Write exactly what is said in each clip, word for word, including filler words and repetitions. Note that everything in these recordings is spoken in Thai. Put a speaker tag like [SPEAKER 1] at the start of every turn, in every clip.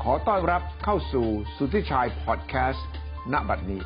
[SPEAKER 1] ขอต้อนรับเข้าสู่สุทธิชัยพอดแคสต์ณบัดนี้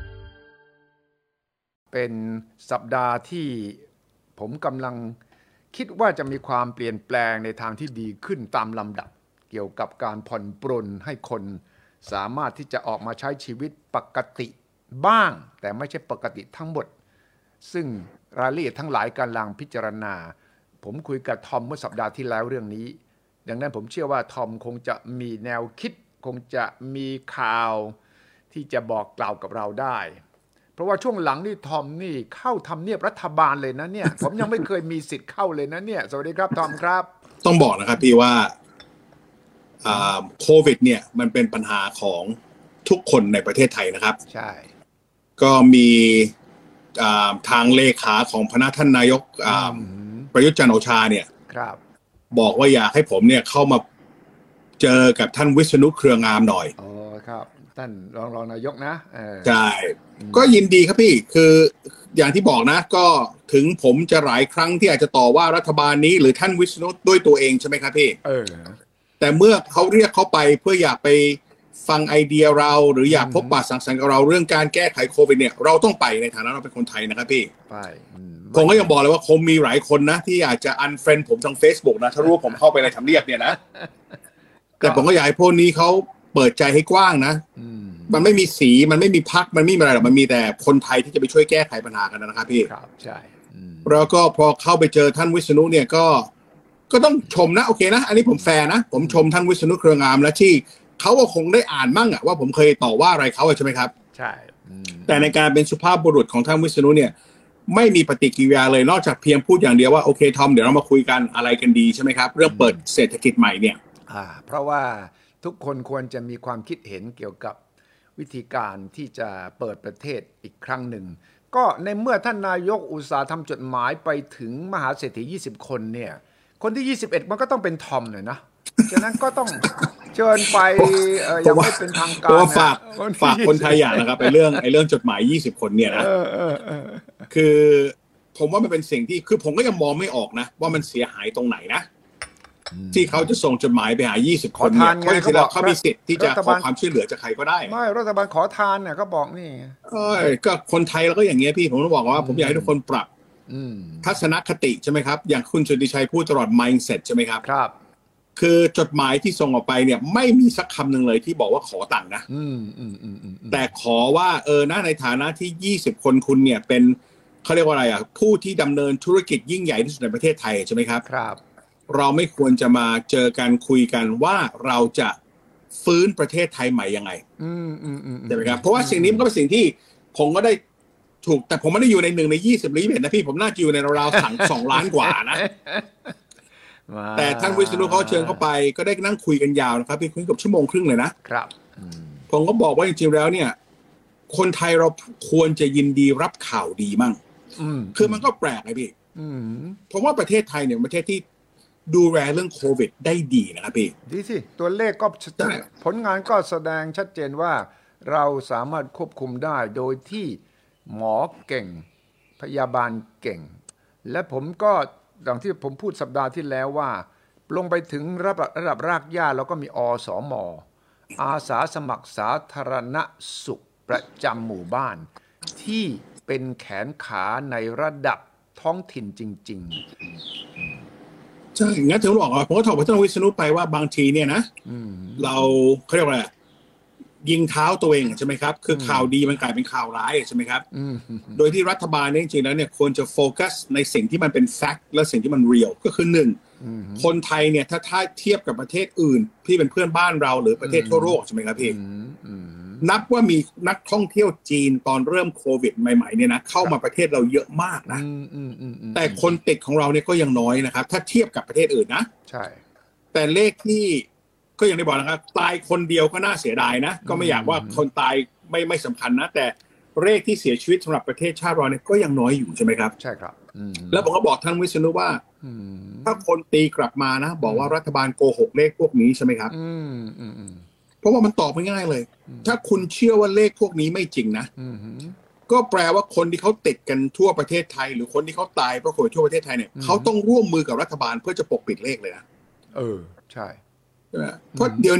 [SPEAKER 1] เป็นสัปดาห์ที่ผมกำลังคิดว่าจะมีความเปลี่ยนแปลงในทางที่ดีขึ้นตามลำดับเกี่ยวกับการผ่อนปรนให้คนสามารถที่จะออกมาใช้ชีวิตปกติบ้างแต่ไม่ใช่ปกติทั้งหมดซึ่งรายละเอียดทั้งหลายกำลังพิจารณาผมคุยกับทอมเมื่อสัปดาห์ที่แล้วเรื่องนี้ดังนั้นผมเชื่อว่าทอมคงจะมีแนวคิดคงจะมีข่าวที่จะบอกกล่าวกับเราได้เพราะว่าช่วงหลังนี่ทอมนี่เข้าทำเนียบรัฐบาลเลยนะเนี่ย ผมยังไม่เคยมีสิทธิ์เข้าเลยนะเนี่ยสวัสดีครับทอมครับ
[SPEAKER 2] ต้องบอกนะครับพี่ว่าโควิดเนี่ยมันเป็นปัญหาของทุกคนในประเทศไทยนะครับ
[SPEAKER 1] ใช่
[SPEAKER 2] ก็มีทางเลขาของพนักท่านนายกประยุทธ์จันทร์โอชาเนี่ย
[SPEAKER 1] ครับ
[SPEAKER 2] บอกว่าอยากให้ผมเนี่ยเข้ามาเจอกับท่านวิษณุเครืองามหน่อย
[SPEAKER 1] อ๋อครับท่านรองรองนายกนะ
[SPEAKER 2] ใช่ก็ยินดีครับพี่คืออย่างที่บอกนะก็ถึงผมจะหลายครั้งที่อาจจะต่อว่ารัฐบาลนี้หรือท่านวิษณุด้วยตัวเองใช่ไหมครับพี่
[SPEAKER 1] เออ
[SPEAKER 2] แต่เมื่อเขาเรียกเขาไปเพื่ออยากไปฟังไอเดียเราหรืออยากพบปะสังสรรค์กับเราเรื่องการแก้ไขโควิดเนี่ยเราต้องไปในฐานะเราเป็นคนไทยนะครับพี่
[SPEAKER 1] ไป
[SPEAKER 2] ผมก็ยังบอกเลยว่าคงมีหลายคนนะที่อาจจะอันเฟรนด์ผมทาง Facebook นะถ้ารู้ว่าผมเข้าไปในทำเนียบเนี่ยนะแต่ผมก็อยากให้พวกนี้เขาเปิดใจให้กว้างนะมันไม่มีสีมันไม่มีพรรคมันไม่มีอะไรหรอกมันมีแต่คนไทยที่จะไปช่วยแก้ไขปัญหากันนะครับพี่
[SPEAKER 1] ครับใช่
[SPEAKER 2] แล้วก็พอเข้าไปเจอท่านวิษณุเนี่ยก็ก็ต้องชมนะโอเคนะอันนี้ผมแฟร์นะผมชมท่านวิษณุเครืองามและที่เขาก็คงได้อ่านมั่งอะว่าผมเคยต่อว่าอะไรเขาใช่ไหมครับ
[SPEAKER 1] ใช่
[SPEAKER 2] แต่ในการเป็นสุภาพบุรุษของท่านวิษณุเนี่ยไม่มีปฏิกิริยาเลยนอกจากเพียงพูดอย่างเดียวว่าโอเคทอมเดี๋ยวเรามาคุยกันอะไรกันดีใช่ไหมครับเรื่องเปิดเศรษฐกิจใหม่เนี่ย
[SPEAKER 1] อ่าเพราะว่าทุกคนควรจะมีความคิดเห็นเกี่ยวกับวิธีการที่จะเปิดประเทศอีกครั้งหนึ่งก็ในเมื่อท่านนายกอุตสาห์ทำจดหมายไปถึงมหาเศรษฐียี่สิบคนเนี่ยคนที่ยี่สิบเอ็ดมันก็ต้องเป็นทอมหน่อยนะฉะนั้นก็ต้องเชิญไปเอ่อยังไม่เป็นทางการ
[SPEAKER 2] นะฝากฝากคนไทยอย่างนะครับไอ้เรื่องไอ้เรื่องจดหมายยี่สิบคนเนี่ยนะคือผมว่ามันเป็นสิ่งที่คือผมก็ยังมองไม่ออกนะว่ามันเสียหายตรงไหนนะที่เขาจะส่งจดหมายไปหายี่สิบคนเนี่ยเพราะจริงๆแล้วเขามีสิทธิ์ที่จะขอความช่วยเหลือจากใครก็ได้
[SPEAKER 1] ไม่รัฐบาลขอทานเนี่ยก็บอกนี่
[SPEAKER 2] เอ้ยก็คนไทยเราก็อย่างเงี้ยพี่ผมต้องบอกว่าผมอยากให้ทุกคนปรับทัศนคติใช่ไหมครับอย่างคุณสุทธิชัยพูดตลอด mindset ใช่ไหมครับ
[SPEAKER 1] ครับ
[SPEAKER 2] คือจดหมายที่ส่งออกไปเนี่ยไม่มีสักคำหนึ่งเลยที่บอกว่าขอตังค์นะแต่ขอว่าเออนะในฐานะที่ยี่สิบคนคุณเนี่ยเป็นเขาเรียกว่าอะไรอ่ะผู้ที่ดำเนินธุรกิจยิ่งใหญ่ที่สุดในประเทศไทยใช่ไหมครับ
[SPEAKER 1] ครับ
[SPEAKER 2] เราไม่ควรจะมาเจอกันคุยกันว่าเราจะฟื้นประเทศไทยใหม่ยังไงใช่ไหมครับเพราะว่าสิ่งนี้มันก็เป็นสิ่งที่ผมก็ได้ถูกแต่ผมไม่ได้อยู่ในหนึ่งในยี่สิบหรือยี่สิบเอ็ดนะพี่ผมน่าจะอยู่ในราวๆสั่งสองล้านกว่านะแต่ท่านวิษณุเขาเชิญเข้าไปก็ได้นั่งคุยกันยาวนะครับพี่คุยกับชั่วโมงครึ่งเลยนะครับผมก็บอกว่าจริงๆแล้วเนี่ยคนไทยเราควรจะยินดีรับข่าวดีมั่งคือมันก็แปลกไงพี่ผมว่าประเทศไทยเนี่ยประเทศที่ดูแลเรื่องโควิดได้ดีนะครับพี่
[SPEAKER 1] ดีสิตัวเลขก็ผลงานก็แสดงชัดเจนว่าเราสามารถควบคุมได้โดยที่หมอเก่งพยาบาลเก่งและผมก็ดังที่ผมพูดสัปดาห์ที่แล้วว่าลงไปถึงระดับระดับรากหญ้าเราก็มีอสม.อาสาสมัครสาธารณสุขประจำหมู่บ้านที่เป็นแขนขาในระดับท้องถิ่นจริง
[SPEAKER 2] ๆใช่งั้นถึงบอกว่าผมก็ถามท่านวิษณุไปว่าบางทีเนี่ยนะเราเขาเรียกว่าอะไรยิงเท้าตัวเองใช่ไหมครับคือข่าวดีมันกลายเป็นข่าวร้ายใช่ไหมครับโดยที่รัฐบาลเนี่ยจริงๆแล้วเนี่ยควรจะโฟกัสในสิ่งที่มันเป็นแฟกต์และสิ่งที่มันเรียลก็คือหนึ่งคนไทยเนี่ยถ้าถ้าเทียบกับประเทศอื่นที่เป็นเพื่อนบ้านเราหรือประเทศทั่วโลกใช่ไหมครับพี่นับว่ามีนักท่องเที่ยวจีนตอนเริ่มโควิดใหม่ๆเนี่ยนะเข้ามาประเทศเราเยอะมากนะแต่คนติดของเราเนี่ยก็ยังน้อยนะครับถ้าเทียบกับประเทศอื่นนะ
[SPEAKER 1] ใช่
[SPEAKER 2] แต่เลขที่ก็ยังได้บอกนะครับตายคนเดียวก็น่าเสียดายนะก็ไม่อยากว่าคนตายไม่ไม่สำคัญนะแต่เลขที่เสียชีวิตสำหรับประเทศชาติเราเนี่ยก็ยังน้อยอยู่ใช่ไหมครับ
[SPEAKER 1] ใช่ครับ
[SPEAKER 2] แล้วผมก็บอกท่านวิษณุว่าถ้าคนตีกลับมานะบอกว่ารัฐบาลโกหกเลขพวกนี้ใช่ไหมครับเพราะว่ามันตอบไม่ง่ายเลยถ้าคุณเชื่อว่าเลขพวกนี้ไม่จริงนะก็แปลว่าคนที่เขาติดกันทั่วประเทศไทยหรือคนที่เขาตายเพราะโควิดทั่วประเทศไทยเนี่ยเขาต้องร่วมมือกับรัฐบาลเพื่อจะปกปิดเลขเลยนะ
[SPEAKER 1] เออใช่
[SPEAKER 2] ใช่ไหมเพราะเดี๋ยวนี้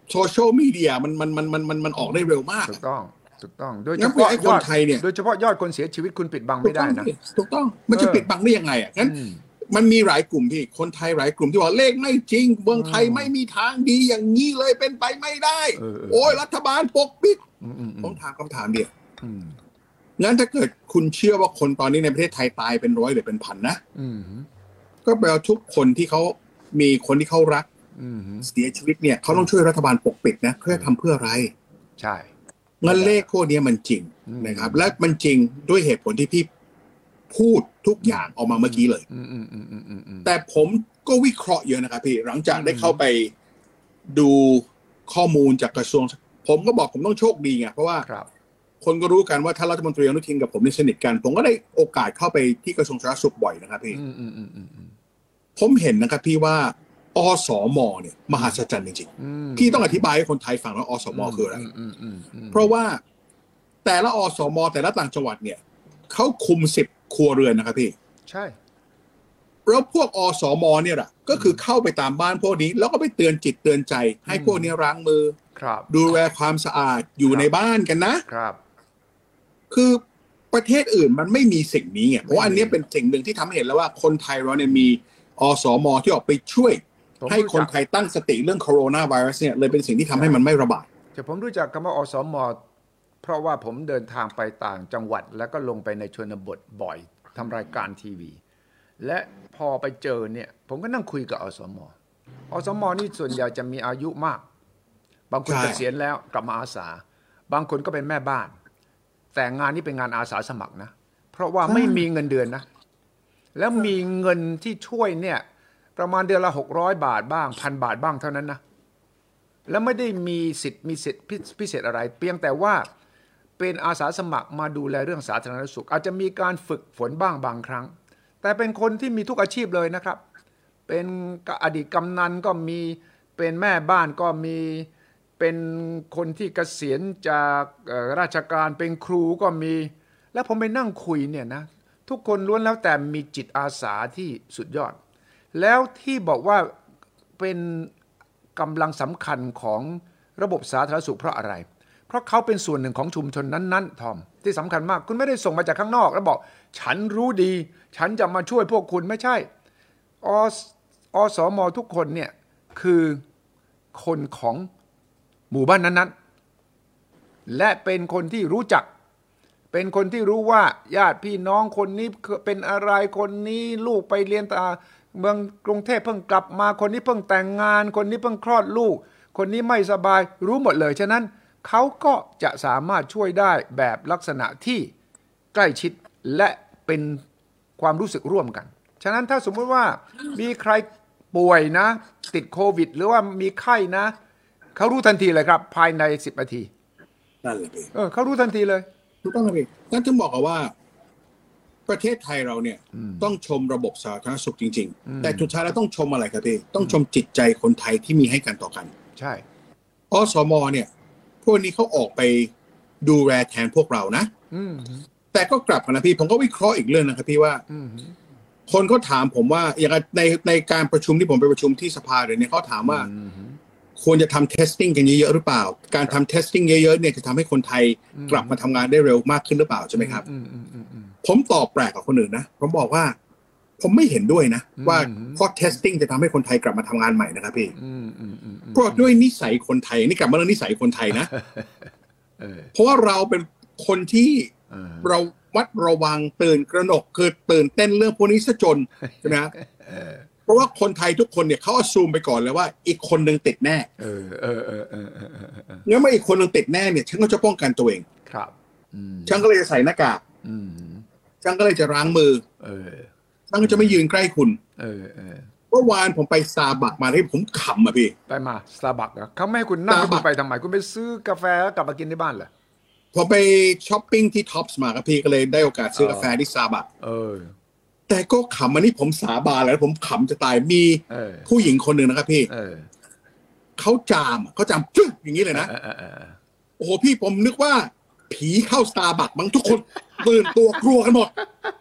[SPEAKER 2] โซเชียลมีเดียมันมันมันมันมันมันออกได้เร็วมาก
[SPEAKER 1] ถูกต้องถูกต้องโดยเฉ
[SPEAKER 2] งั้น
[SPEAKER 1] พาะ
[SPEAKER 2] ไอ้
[SPEAKER 1] ย
[SPEAKER 2] ค
[SPEAKER 1] อน ด
[SPEAKER 2] ไทยเนี่ย
[SPEAKER 1] โดยเฉพาะยอดคนเสียชีวิตคุณปิดบังไม่ได้นะ
[SPEAKER 2] ถูกต้องมันจะ
[SPEAKER 1] เออ
[SPEAKER 2] ปิดบังได้ยังไงอ่ะงั้น
[SPEAKER 1] อืม
[SPEAKER 2] มันมีหลายกลุ่มพี่คนไทยหลายกลุ่มที่บอกเลขไม่จริงเมืองไทย
[SPEAKER 1] อืม
[SPEAKER 2] ไม่มีทางดีอย่างนี้เลยเป็นไปไม่ได้
[SPEAKER 1] เออเออ
[SPEAKER 2] โอ้ยรัฐบาลปกปิด
[SPEAKER 1] อืมอืมอื
[SPEAKER 2] ผม
[SPEAKER 1] ม
[SPEAKER 2] ถามคำถามเดียว
[SPEAKER 1] อืม
[SPEAKER 2] งั้นถ้าเกิดคุณเชื่อว่าคนตอนนี้ในประเทศไทยตายเป็นร้อยหรือเป็นพันนะ
[SPEAKER 1] อืม
[SPEAKER 2] ก็แปลว่าทุกคนที่เขามีคนที่เขารัก
[SPEAKER 1] อืม
[SPEAKER 2] เสียชีวิตเนี่ยเขาต้องช่วยรัฐบาลปกปิดนะเพื่อทำเพื่ออะไร
[SPEAKER 1] ใช่
[SPEAKER 2] งั้นเลขพวกนี้มันจริง
[SPEAKER 1] อืม
[SPEAKER 2] นะครับ และมันจริงด้วยเหตุผลที่พี่พูดทุกอย่างออกมาเมื่อกี้เลย
[SPEAKER 1] อืมอืมอืมอืมอืมอืม
[SPEAKER 2] แต่ผมก็วิเคราะห์เยอะนะครับพี่หลังจากได้เข้าไปดูข้อมูลจากกระทรวง ผมก็บอกผมต้องโชคดีไงเพราะว่า
[SPEAKER 1] ครับ
[SPEAKER 2] คนก็รู้กันว่าท่านรัฐมนตรีอนุทินกับผมนี่สนิทกัน ผมก็ได้โอกาสเข้าไปที่กระทรวงสาธารณสุขบ่อยนะครับพี่
[SPEAKER 1] อืมอืมอืมอืมอืม
[SPEAKER 2] ผมเห็นนะครับพี่ว่าอสมเนี่ยมหัศจรรย์จริง
[SPEAKER 1] อืม
[SPEAKER 2] ๆพี่ต้องอธิบายให้คนไทยฟังว่าอสมคืออะไร
[SPEAKER 1] อืมอืมอืมอืม
[SPEAKER 2] เพราะว่าแต่ละอสมแต่ละต่างจังหวัดเนี่ยเขาคุมสิบครัวเรือนนะครับพี่
[SPEAKER 1] ใช่
[SPEAKER 2] แล้วพวกอสมเนี่ยแหละก็คือเข้าไปตามบ้านพวกนี้ แล้วก็ไปเตือนจิตเตือนใจ ให้พวกนี้ล้างมือ
[SPEAKER 1] ครับ
[SPEAKER 2] ดูแลความสะอาดอยู่ในบ้านกันนะ
[SPEAKER 1] ครับ
[SPEAKER 2] คือประเทศอื่นมันไม่มีสิ่งนี้ไงเพราะว่าอันนี้เป็นสิ่งหนึ่งที่ทำให้เห็นแล้วว่าคนไทยเราเนี่ยมีอสมที่ออกไปช่วย
[SPEAKER 1] ผม
[SPEAKER 2] ให้
[SPEAKER 1] รู้
[SPEAKER 2] คน
[SPEAKER 1] จัก
[SPEAKER 2] ไทยตั้งสติเรื่องโคโรนาไวรัสเนี่ยเลยเป็นสิ่งที่ทำให้มันไม่ระบาด
[SPEAKER 1] แต่ผมรู้จักคำว่าอสม เพราะว่าผมเดินทางไปต่างจังหวัด แล้วก็ลงไปในชนบทบ่อยทำรายการทีวี และพอไปเจอเนี่ยผมก็นั่งคุยกับอสม อสมนี่ส่วนใหญ่จะมีอายุมาก บางคน
[SPEAKER 2] ใช่
[SPEAKER 1] เกษียณแล้วกลับมาอาสา บางคนก็เป็นแม่บ้าน แต่งานนี้เป็นงานอาสาสมัครนะ เพราะว่าไม่มีเงินเดือนนะ แล้วมีเงินที่ช่วยเนี่ยประมาณเดือนละหกร้อยบาทบ้างพันบาทบ้างเท่านั้นนะ แล้วไม่ได้มีสิทธิ์มีสิทธิ์พิเศษอะไร เพียงแต่ว่าเป็นอาสาสมัครมาดูแลเรื่องสาธารณสุข อาจจะมีการฝึกฝนบ้างบางครั้ง แต่เป็นคนที่มีทุกอาชีพเลยนะครับ เป็นอดีตกำนันก็มีเป็นแม่บ้านก็มีเป็นคนที่เกษียณจากราชการเป็นครูก็มี แล้วผมไปนั่งคุยเนี่ยนะทุกคนล้วนแล้วแต่มีจิตอาสาที่สุดยอด แล้วที่บอกว่าเป็นกำลังสำคัญของระบบสาธารณสุขเพราะอะไร เพราะเขาเป็นส่วนหนึ่งของชุมชนนั้นๆทอมที่สำคัญมากคุณไม่ได้ส่งมาจากข้างนอกแล้วบอกฉันรู้ดีฉันจะมาช่วยพวกคุณไม่ใช่ออสมทุกคนเนี่ยคือคนของหมู่บ้านนั้นๆและเป็นคนที่รู้จักเป็นคนที่รู้ว่าญาติพี่น้องคนนี้เป็นอะไรคนนี้ลูกไปเรียนตาเมืองกรุงเทพเพิ่งกลับมาคนนี้เพิ่งแต่งงานคนนี้เพิ่งคลอดลูกคนนี้ไม่สบายรู้หมดเลยฉะนั้นเขาก็จะสามารถช่วยได้แบบลักษณะที่ใกล้ชิดและเป็นความรู้สึกร่วมกันฉะนั้นถ้าสมมติว่ามีใครป่วยนะติดโควิดหรือว่ามีไข้นะเขารู้ทันทีเลยครับภายในสิบนาที
[SPEAKER 2] นั่นแหละพี่
[SPEAKER 1] เออเขารู้ทันทีเลย
[SPEAKER 2] ถูกต้องครับพี่นั่นถึงบอกว่าประเทศไทยเราเนี่ยต้องชมระบบสาธารณสุขจริงๆแต่สุดท้ายแล้วต้องชมอะไรครับพี่ต้องชมจิตใจคนไทยที่มีให้กันต่อกัน
[SPEAKER 1] ใช่
[SPEAKER 2] อสมเนี่ยพวกนี้เขาออกไปดูแลแทนพวกเรานะแต่ก็กลับกันนะพี่ผมก็วิเคราะห์อีกเรื่องนะครับพี่ว่าคนเขาถามผมว่าอย่างในในการประชุมที่ผมไปประชุมที่สภาเลยเนี่ยเขาถามว่าควรจะทำ testing กันเยอะๆหรือเปล่าการทำ testing เยอะๆเนี่ยจะทำให้คนไทยกลับมาทำงานได้เร็วมากขึ้นหรือเปล่าใช่ไหมครับผมตอบแปลกกว่าคนอื่นนะผมบอกว่าผมไม่เห็นด้วยนะว่าเพราะ testing จะทำให้คนไทยกลับมาทำงานใหม่นะครับพี่เพราะด้วยนิสัยคนไทยนี่กลับมาเรื่องนิสัยคนไทยนะเพราะว่าเราเป็นคนที่เราวัดระวังตื่นกระหนกคือตื่นเต้นเรื่องพวกนี้ซะจนใช่ไหมครับเพราะว่าคนไทยทุกคนเนี่ยเขาอซูมไปก่อนเลยว่าอีกคนนึงติดแน่เออเออเออเออเออเอองั้นเมื่ออีกคนนึงติดแน่เนี่ยฉันก็จะป้องกันตัวเองครับฉันก็เลยจะใส่หน้ากากฉันก็เลยจะล้างมือเออฉันก็จะไม่ยืนใกล้คุณเออเออเมื่อวานผมไปซาบักมาที่ผมขำอ่ะพี่
[SPEAKER 1] ไปมาซาบักเหรอเขาไม่ให้คุณนั่งคุณไปทำไมคุณไปซื้อกาแฟแล้วกลับมากินที่บ้านเหรอ
[SPEAKER 2] ผมไปช้อปปิ้งที่ท็อปส์มาครับพี่ก็เลยได้โอกาสซื้อกาแฟที่ซาบักเออแต่ก็ขำอันนี้ผมสาบานแล้วผมขำจะตายมีผู้หญิงคนหนึ่งนะครับพี่เขาจามเขาจามจึ๊กอย่างนี้เลยนะโอ้โหพี่ผมนึกว่าผีเข้าสตาร์บัคมั้งทุกคนตื่นตัวกลัวกันหมด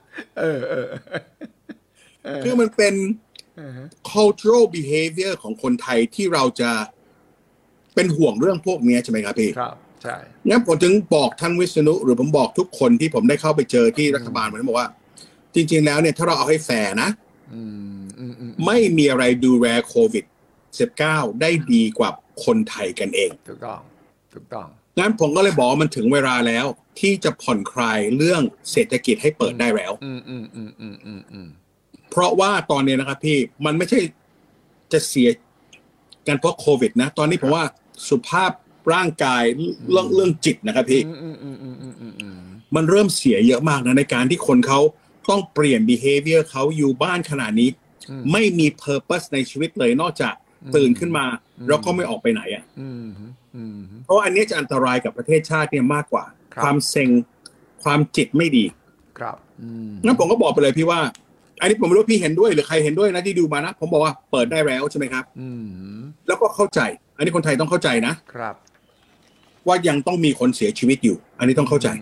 [SPEAKER 2] คือมันเป็น cultural behavior ของคนไทยที่เราจะเป็นห่วงเรื่องพวกนี้ใช่ไหมครับพี่
[SPEAKER 1] ครับใช่
[SPEAKER 2] งั้นผมถึงบอกท่านวิษณุหรือผมบอกทุกคนที่ผมได้เข้าไปเจอที่รัฐบาลผมบอกว่าจริงๆแล้วเนี่ยถ้าเราเอาให้แฟร์นะไม่มีอะไรดูแลโควิดสิบเก้าได้ดีกว่าคนไทยกันเอง
[SPEAKER 1] ถูกต้องถูกต้อง
[SPEAKER 2] งั้นผมก็เลยบอกมันถึงเวลาแล้วที่จะผ่อนคลายเรื่องเศรษฐกิจให้เปิดได้แล้ว
[SPEAKER 1] อืมอืมอืมอืมอืมอืม
[SPEAKER 2] เพราะว่าตอนนี้นะครับพี่มันไม่ใช่จะเสียกันเพราะโควิดนะตอนนี้ผมว่าสุขภาพร่างกายเรื่องเรื่องจิตนะครับพี่มันเริ่มเสียเยอะมากนะในการที่คนเขาต้องเปลี่ยน behavior เขาอยู่บ้านขนาดนี้ไม่มี purpose ในชีวิตเลยนอกจากตื่นขึ้นมาแล้วก็ไม่ออกไปไหนอ่ะเพราะอันนี้จะอันตรายกับประเทศชาติเนี่ยมากกว่าความเซ็งความจิตไม่ดี
[SPEAKER 1] ครับ
[SPEAKER 2] งั้นผมก็บอกไปเลยพี่ว่าอันนี้ผมไม่รู้พี่เห็นด้วยหรือใครเห็นด้วยนะที่ดูมานะผมบอกว่าเปิดได้แล้วใช่ไหมครับแล้วก็เข้าใจอันนี้คนไทยต้องเข้าใจนะครับว่ายังต้องมีคนเสียชีวิตอยู่อันนี้ต้องเข้าใจ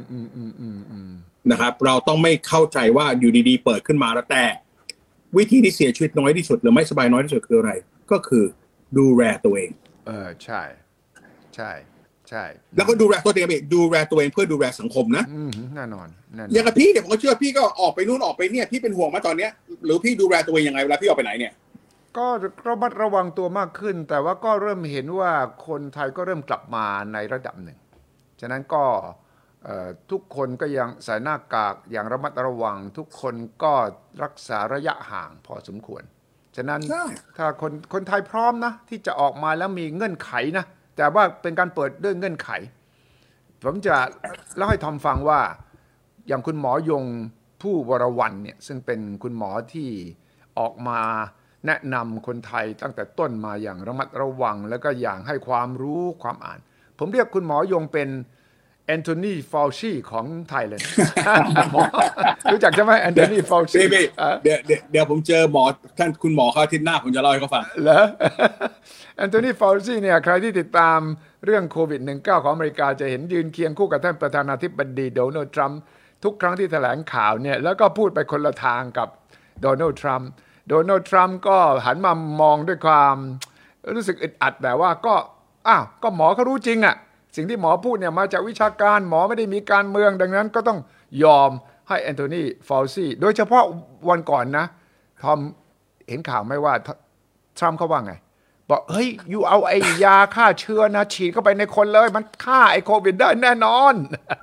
[SPEAKER 2] นะครับเราต้องไม่เข้าใจว่าอยู่ดีๆเปิดขึ้นมาแล้วแต่วิธีที่เสียชีวิตน้อยที่สุดหรือไม่สบายน้อยที่สุดคืออะไรก็คือดูแลตัวเอง
[SPEAKER 1] เออใช่ใช่ใช่
[SPEAKER 2] แล้วก็ดูแลตัวเองดูแลตัวเองเพื่อดูแลสังคมนะ
[SPEAKER 1] แน่นอน
[SPEAKER 2] อย่างกับพี่เดี๋ยวผมก็เชื่อพี่ก็ออกไปนู่นออกไปเนี่ยพี่เป็นห่วงมาตอนเนี้ยหรือพี่ดูแลตัวเองยังไงเวลาพี่ออกไปไหนเนี่ย
[SPEAKER 1] ก็ระมัดระวังตัวมากขึ้นแต่ว่าก็เริ่มเห็นว่าคนไทยก็เริ่มกลับมาในระดับหนึ่งฉะนั้นก็ทุกคนก็ยังใส่หน้ากากอย่างระมัดระวังทุกคนก็รักษาระยะห่างพอสมควรฉะนั้นถ้าคนคนไทยพร้อมนะที่จะออกมาแล้วมีเงื่อนไขนะแต่ว่าเป็นการเปิดด้วยเงื่อนไขผมจะเล่าให้ทอมฟังว่าอย่างคุณหมอยงผู้วรวรรณเนี่ยซึ่งเป็นคุณหมอที่ออกมาแนะนำคนไทยตั้งแต่ต้นมาอย่างระมัดระวังแล้วก็อย่างให้ความรู้ความอ่านผมเรียกคุณหมอยงเป็นแอนโทนีฟาวชีของไทยเลยรู้จักใช่ไหมแอนโทนีฟาวชี
[SPEAKER 2] เดี๋ยวเดี๋ยวผมเจอหมอท่านคุณหมอเขาอาทิตย์หน้าผมจะเล่าให้เขาฟัง
[SPEAKER 1] เหรอแอนโทนีฟาวชีเนี่ยใครที่ติดตามเรื่องโควิด สิบเก้า ของอเมริกาจะเห็นยืนเคียงคู่กับท่านประธานาธิบดีโดนัลด์ทรัมป์ทุกครั้งที่แถลงข่าวเนี่ยแล้วก็พูดไปคนละทางกับโดนัลด์ทรัมป์โดนัลด์ทรัมป์ก็หันมามองด้วยความรู้สึกอึดอัดแต่ว่าก็อ้าวก็หมอเขารู้จริงอ่ะสิ่งที่หมอพูดเนี่ยมาจากวิชาการหมอไม่ได้มีการเมืองดังนั้นก็ต้องยอมให้แอนโทนีฟาวซีโดยเฉพาะวันก่อนนะทอมเห็นข่าวไหมว่าทรัมป์เขาว่าไงบอกเฮ้ยอยู่เอาไอ้ยาฆ่าเชื้อนะฉีดเข้าไปในคนเลยมันฆ่าไอ้โควิดได้แน่นอน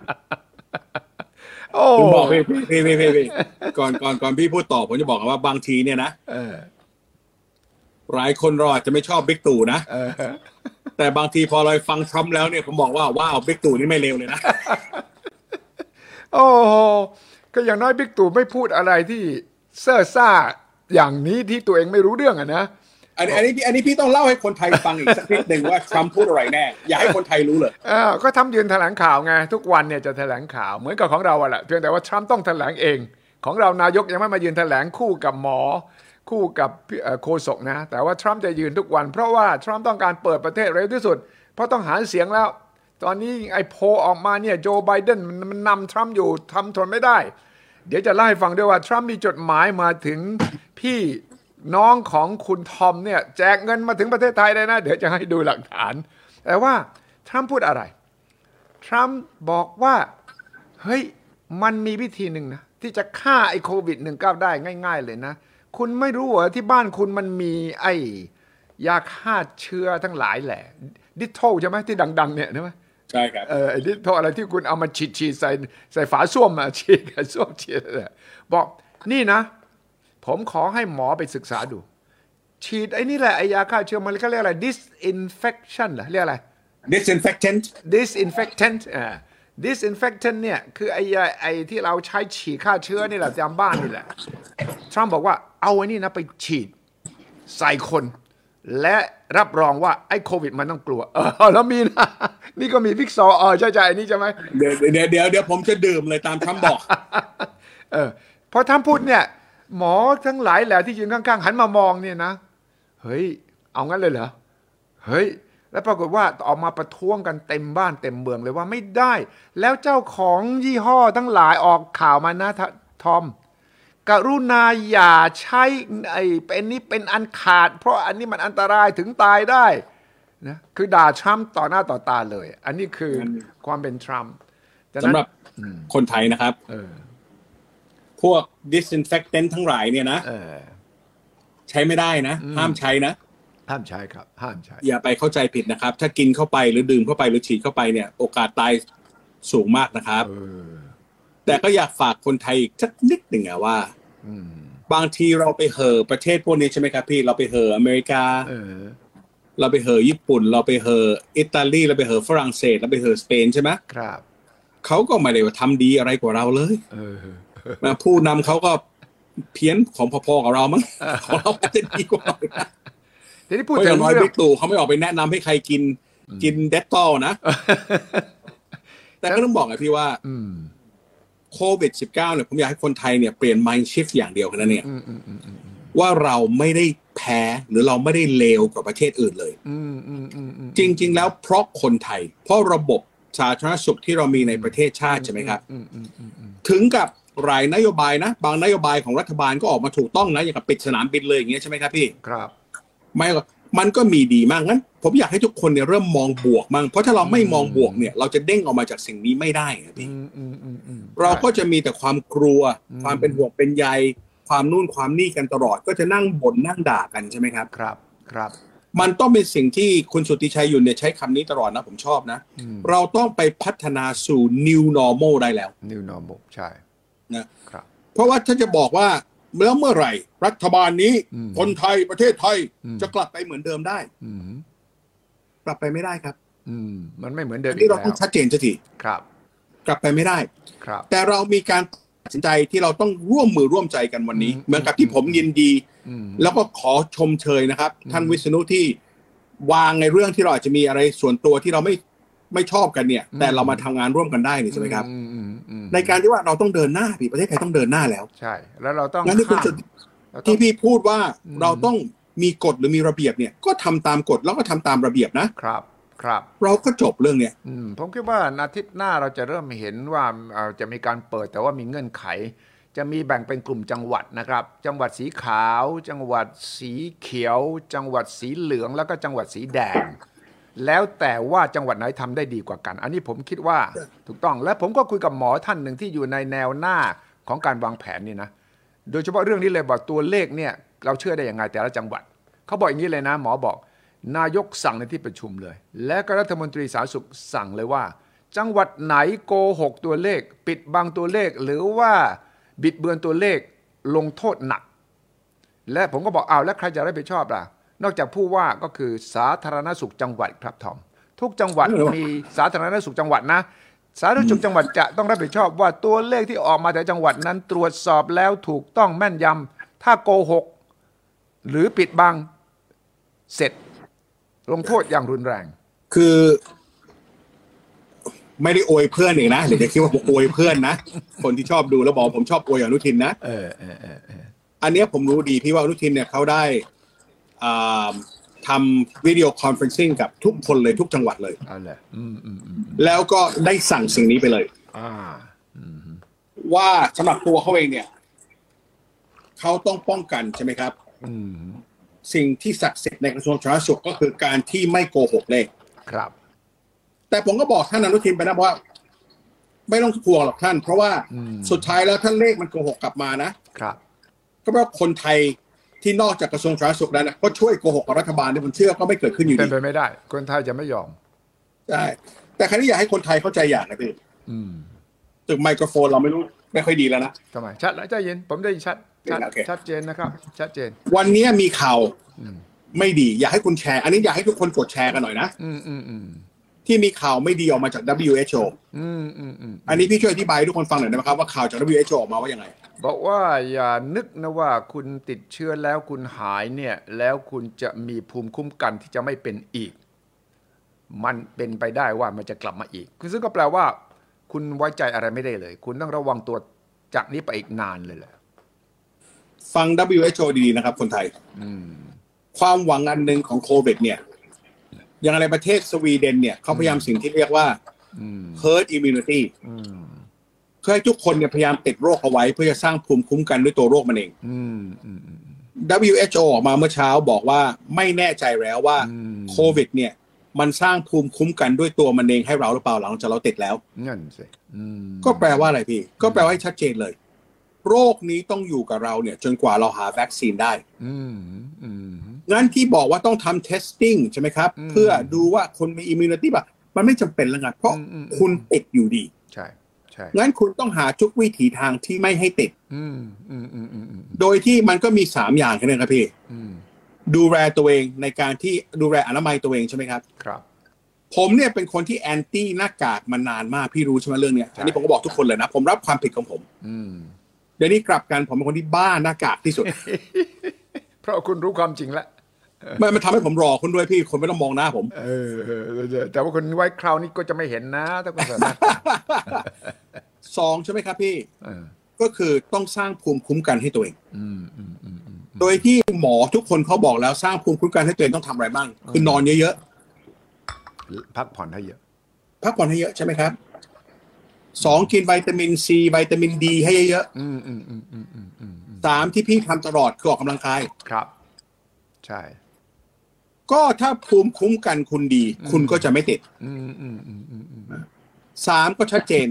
[SPEAKER 2] โอ้ผมบอกพี่พี่พี่พี่ก่อนก่อนก่อนพี่พูดต่อผมจะบอกว่าบางทีเนี่ยนะหลายคนเราอาจจะไม่ชอบบิ๊กตู่นะแต่บางทีพอเราฟังทรัมป์แล้วเนี่ยผมบอกว่าว้าวบิ๊กตู่นี่ไม่เลวเลยนะ
[SPEAKER 1] โอ้โหก็อย่างน้อยบิ๊กตู่ไม่พูดอะไรที่เซ่อซ่าอย่างนี้ที่ตัวเองไม่รู้เรื่องอ่ะนะ
[SPEAKER 2] อันนี้อันนี้พี่อันนี้พี่ต้องเล่าให้คนไทยฟังอีกสักนิดหนึ่งว่าทรัมป์พูดอะไรแน่อย่าให้คนไทยรู้เลย
[SPEAKER 1] อ่าก็ทำยืนแถลงข่าวไงทุกวันเนี่ยจะแถลงข่าวเหมือนกับของเราอ่ะแหละเพียงแต่ว่าทรัมป์ต้องแถลงเองของเรานายกยังไม่มายืนแถลงคู่กับหมอคู่กับโฆษกนะแต่ว่าทรัมป์จะยืนทุกวันเพราะว่าทรัมป์ต้องการเปิดประเทศเร็วที่สุดเพราะต้องหาเสียงแล้วตอนนี้ไอ้โพลออกมาเนี่ยโจไบเดนมันนำทรัมป์อยู่ทำทนไม่ได้เดี๋ยวจะเล่าให้ฟังด้วยว่าทรัมป์มีจดหมายมาถึงพี่น้องของคุณทอมเนี่ยแจกเงินมาถึงประเทศไทยเลยนะเดี๋ยวจะให้ดูหลักฐานแต่ว่าทรัมป์พูดอะไรทรัมป์บอกว่าเฮ้ยมันมีวิธีหนึ่งนะที่จะฆ่าไอ้โควิด สิบเก้า ได้ง่ายๆเลยนะคุณไม่รู้เหรอที่บ้านคุณมันมีไอ้ยาฆ่าเชื้อทั้งหลายแหละดิโทใช่ไหมที่ดังๆเนี่ยใช่ไหม
[SPEAKER 2] ใช่ครับ
[SPEAKER 1] เออไอ้ดิโทอะไรที่คุณเอามาฉีดๆใส่ใส่ฝาส้วมมาฉีดกับส้วมฉีดบอกนี่นะผมขอให้หมอไปศึกษาดูฉีดไอ้นี่แหละไอ้ยาฆ่าเชื้อมันเขาเรียกอะไร disinfection เหรอเรียกอะไร
[SPEAKER 2] disinfectant
[SPEAKER 1] disinfectant อ่า disinfectant เนี่ยคือไอ้ไอ้ที่เราใช้ฉีดฆ่าเชื้อนี่แหละตามบ้านนี่แหละทรัมป์บอกว่าเอาไอ้นี่นะไปฉีดใส่คนและรับรองว่าไอ้โควิดมันต้องกลัวเออแล้วมีนะนี่ก็มีพิกซอเออใช่ๆอันนี้ใช่ไหม
[SPEAKER 2] เดี๋ยวเดี๋ยวเดี๋ยวเดี๋ยวผมจะดื่มเลยตามทรัมป์บอก
[SPEAKER 1] เออพอทรัมป์พูดเนี่ยหมอทั้งหลายแหละที่ยืนข้างๆหันมามองเนี่ยนะเฮ้ยเอางั้นเลยเหรอเฮ้ยแล้วปรากฏว่าออกมาประท้วงกันเต็มบ้านเต็มเมืองเลยว่าไม่ได้แล้วเจ้าของยี่ห้อทั้งหลายออกข่าวมานะทอมกรุณาอย่าใช้ไอ้เป็นนี้เป็นอันขาดเพราะอันนี้มันอันตรายถึงตายได้นะคือด่าทรัมป์ต่อหน้าต่อตาเลยอันนี้คือความเป็นทรัมป์
[SPEAKER 2] สำหรับคนไทยนะครับพวก disinfectant ทั้งหลายเนี่ยนะใช้ไม่ได้นะห้ามใช้นะ
[SPEAKER 1] ห้ามใช้ครับห้ามใช้
[SPEAKER 2] อย่าไปเข้าใจผิดนะครับถ้ากินเข้าไปหรือดื่มเข้าไปหรือฉีดเข้าไปเนี่ยโอกาสตายสูงมากนะครับแต่ก็อยากฝากคนไทยอีกสักนิดหนึ่งอะว่าบางทีเราไปเห่อประเทศพวกนี้ใช่ไหมครับพี่เราไปเห่ออเมริกาเราไปเห่อญี่ปุ่นเราไปเห่ออิตาลีเราไปเห่อฝรั่งเศสเราไปเห่อสเปนใช่ไหม
[SPEAKER 1] ครับ
[SPEAKER 2] เขาก็ไม่ได้ว่าทำดีอะไรกว่าเราเลยมาผู้นำเขาก็เพี้ยนของพอๆกับเรามั้งของเราอาจจะดีกว่า
[SPEAKER 1] ทีนี้พูดถึง
[SPEAKER 2] น้อยบิ๊กตู่เขาไม่ออกไปแนะนำให้ใครกินกินเดตตอลนะแต่ก็ต้องบอกไงพี่ว่าโควิด สิบเก้า เนี่ยผมอยากให้คนไทยเนี่ยเปลี่ยน mind shift อย่างเดียวแค่นั้นเนี่ยว่าเราไม่ได้แพ้หรือเราไม่ได้เลวกว่าประเทศอื่นเลยจริงๆแล้วเพราะคนไทยเพราะระบบสาธารณสุขที่เรามีในประเทศชาติใช่ไหมครับถึงกับรายนโยบายนะบางนโยบายของรัฐบาลก็ออกมาถูกต้องนะอย่างกับปิดสนามบินเลยอย่างเงี้ยใช่ไหมครับพี่
[SPEAKER 1] ครับ
[SPEAKER 2] ไม่มันก็มีดีมากงั้นผมอยากให้ทุกคนเนี่ยเริ่มมองบวกมั่งเพราะถ้าเราไม่มองบวกเนี่ยเราจะเด้งออกมาจากสิ่งนี้ไม่ได้ครับพี่เราก็จะมีแต่ความกลัวความเป็นห่วงเป็นใยความนู่นความนี่กันตลอดก็จะนั่งบ่นนั่งด่ากันใช่ไหมครับ
[SPEAKER 1] ครับครับ
[SPEAKER 2] มันต้องเป็นสิ่งที่คุณสุทธิชัยยุนเนี่ยใช้คำนี้ตลอดนะผมชอบนะเราต้องไปพัฒนาสู่ new normal ได้แล้ว
[SPEAKER 1] new normal ใช่
[SPEAKER 2] นะครับเพราะว่าถ้าจะบอกว่าแล้วเมื่อไหร่รัฐบาลนี้คนไทยประเทศไทยจะกลับไปเหมือนเดิมได้กลับไปไม่ได้ครับ
[SPEAKER 1] มันไม่เหมือนเดิม
[SPEAKER 2] นี่เราต้องชัดเจนสักที
[SPEAKER 1] ครับ
[SPEAKER 2] กลับไปไม่ได้
[SPEAKER 1] ครับ
[SPEAKER 2] แต่เรามีการตัดสินใจที่เราต้องร่วมมือร่วมใจกันวันนี้เหมือนกับที่ผมยินดีแล้วก็ขอชมเชยนะครับท่านวิษณุที่วางในเรื่องที่เราอาจจะมีอะไรส่วนตัวที่เราไม่ไม่ชอบกันเนี่ยแต่เรามาทำงานร่วมกันได้นี่ใช่ไหมครับในการที่ว่าเราต้องเดินหน้าพี่ประเทศไทยต้องเดินหน้าแล้ว
[SPEAKER 1] ใช่แล้วเราต้อง
[SPEAKER 2] งั้นที่คุณที่พี่พูดว่าเราต้องมีกฎหรือมีระเบียบเนี่ยก็ทำตามกฎแล้วก็ทำตามระเบียบนะครับ
[SPEAKER 1] ครับ
[SPEAKER 2] เราก็จบเรื่องเนี้ย
[SPEAKER 1] ผมคิดว่าอาทิตย์หน้าเราจะเริ่มเห็นว่าจะมีการเปิดแต่ว่ามีเงื่อนไขจะมีแบ่งเป็นกลุ่มจังหวัดนะครับจังหวัดสีขาวจังหวัดสีเขียวจังหวัดสีเหลืองแล้วก็จังหวัดสีแดงแล้วแต่ว่าจังหวัดไหนทำได้ดีกว่ากันอันนี้ผมคิดว่าถูกต้องและผมก็คุยกับหมอท่านหนึ่งที่อยู่ในแนวหน้าของการวางแผนนี่นะโดยเฉพาะเรื่องนี้เลยบอกตัวเลขเนี่ยเราเชื่อได้ยังไงแต่ละจังหวัดเขาบอกอย่างนี้เลยนะหมอบอกนายกสั่งในที่ประชุมเลยและก็รัฐมนตรีสาธารณสุขสั่งเลยว่าจังหวัดไหนโกหกตัวเลขปิดบังตัวเลขหรือว่าบิดเบือนตัวเลขลงโทษหนักและผมก็บอกอ้าวแล้วใครจะรับผิดชอบล่ะนอกจากผู้ว่าก็คือสาธารณสุขจังหวัดครับทอมทุกจังหวัดมีสาธารณสุขจังหวัดนะสาธารณสุขจังหวัดจะต้องรับผิดชอบว่าตัวเลขที่ออกมาแต่จังหวัดนั้นตรวจสอบแล้วถูกต้องแม่นยำถ้าโกหกหรือปิดบังเสร็จลงโทษอย่างรุนแรง
[SPEAKER 2] คือไม่ได้โอยเพื่อนเองนะเดี๋ยวจะคิดว่าผมโอยเพื่อนนะคนที่ชอบดูแล้วบอกผมชอบโอยอนุทินนะ
[SPEAKER 1] เออเออเออ
[SPEAKER 2] อันนี้ผมรู้ดีพี่ว่าอนุทินเนี่ยเขาได้ทำวิดีโอคอนเฟอเรนซิ่งกับทุกคนเลยทุกจังหวัดเลยแล้วก็ได้สั่งสิ่งนี้ไปเลยว่าสำหรับตัวเขาเองเนี่ยเขาต้องป้องกันใช่ไหมครับสิ่งที่ศักดิ์สิทธิ์ในกระทรวงสาธารณสุขก็คือการที่ไม่โกหกเลข
[SPEAKER 1] ครับ
[SPEAKER 2] แต่ผมก็บอกท่านอนุทินไปนะว่าไม่ต้องกลัวหรอกท่านเพราะว่าสุดท้ายแล้วท่านเลขมันโกหกกลับมานะครับก็เพราะคนไทยที่นอกจากกระทรวงสาธารณสุขแล้วนะก็ช่วยโกหกกับรัฐบาลที่ผมเชื่อก็ไม่เกิดขึ้นอยู่ดี
[SPEAKER 1] เป็นไปไม่ได้คนไทยจะไม่ยอม
[SPEAKER 2] ใช่แต่ครั้งนี้อยากให้คนไทยเข้าใจอย่างนะพี่ตึกไมโครโฟนเราไม่รู้ไม่ค่อยดีแล้วนะ
[SPEAKER 1] ทำไมชัดแล้วใจเย็นผมได้ชัดชัดเจนนะครับชัดเจน
[SPEAKER 2] วันนี้มีข่าวไม่ดีอยากให้คุณแชร์อันนี้อยากให้ทุกคนกดแชร์กันหน่อยนะที่มีข่าวไม่ดีออกมาจาก ดับเบิลยู เอช โอ อันนี้พี่ช่วยอธิบายให้ทุกคนฟังหน่อยได้ไหมครับว่าข่าวจาก ดับเบิลยู เอช โอ ออกมาว่ายังไง
[SPEAKER 1] บอกว่าอย่านึกนะว่าคุณติดเชื้อแล้วคุณหายเนี่ยแล้วคุณจะมีภูมิคุ้มกันที่จะไม่เป็นอีกมันเป็นไปได้ว่ามันจะกลับมาอีกซึ่งก็แปลว่าคุณไว้ใจอะไรไม่ได้เลยคุณต้องระวังตัวจากนี้ไปอีกนานเลยแหละ
[SPEAKER 2] ฟัง ดับเบิลยู เอช โอ ดีๆนะครับคนไทยความหวังอันหนึ่งของโควิดเนี่ยอย่างในประเทศสวีเดนเนี่ยเขาพยายามสิ่งที่เรียกว่า herd immunity เพื่อให้ทุกคนเนี่ยพยายามติดโรคเอาไว้เพื่อจะสร้างภูมิคุ้มกันด้วยตัวโรคมันเอง ดับเบิลยู เอช โอ ออกมาเมื่อเช้าบอกว่าไม่แน่ใจแล้วว่าโควิดเนี่ยมันสร้างภูมิคุ้มกันด้วยตัวมันเองให้เราหรือเปล่าหลังจากเราติดแล้ว
[SPEAKER 1] นั่นสิ
[SPEAKER 2] ก็แปลว่าอะไรพี่ก็แปลว่าให้ชัดเจนเลยโรคนี้ต้องอยู่กับเราเนี่ยจนกว่าเราหาวัคซีนได้งั้นที่บอกว่าต้องทำ testing ใช่ไหมครับเพื่อดูว่าคนมี immunity ป่ะมันไม่จำเป็นแล้วไงเพราะคุณติดอยู่ดี
[SPEAKER 1] ใช่ใช่
[SPEAKER 2] งั้นคุณต้องหาทุกวิถีทางที่ไม่ให้ติดโดยที่มันก็มีสามอย่างแค่นั้นครับพี่ดูแลตัวเองในการที่ดูแลอนามัยตัวเองใช่ไหมครับ
[SPEAKER 1] ครับ
[SPEAKER 2] ผมเนี่ยเป็นคนที่แอนตี้หน้ากากมานานมากพี่รู้ใช่ไหมเรื่องเนี้ยอันนี้ผมก็บอกทุกคนเลยนะผมรับความผิดของผมเดี๋ยวนี้กลับกันผมเป็นคนที่บ้าหน้ากากที่สุด
[SPEAKER 1] เพราะคุณรู้ความจริงแล้ว
[SPEAKER 2] มันมันทำให้ผมรอคุณด้วยพี่คนไม่ต้องมองหน้าผม
[SPEAKER 1] เออแต่ว่าคนไว้คราวนี้ก็จะไม่เห็นนะถ้าคุณสามารถ
[SPEAKER 2] สองใช่ไหมครับพี่ก็คือต้องสร้างภูมิคุ้มกันให้ตัวเองโดยที่หมอทุกคนเขาบอกแล้วสร้างภูมิคุ้มกันให้ตัวเองต้องทำอะไรบ้างคือนอนเยอะ
[SPEAKER 1] ๆพักผ่อนให้เยอะ
[SPEAKER 2] พักผ่อนให้เยอะใช่ไหมครับสองกินวิตามินซีวิตามินดีให้เยอะๆสามที่พี่ทำตลอดคือออกกำลังกาย
[SPEAKER 1] ครับใช่
[SPEAKER 2] ก็ถ้าภูมิคุ้มกันคุณดีคุณก็จะไม่ติดสามก็ชัดเจน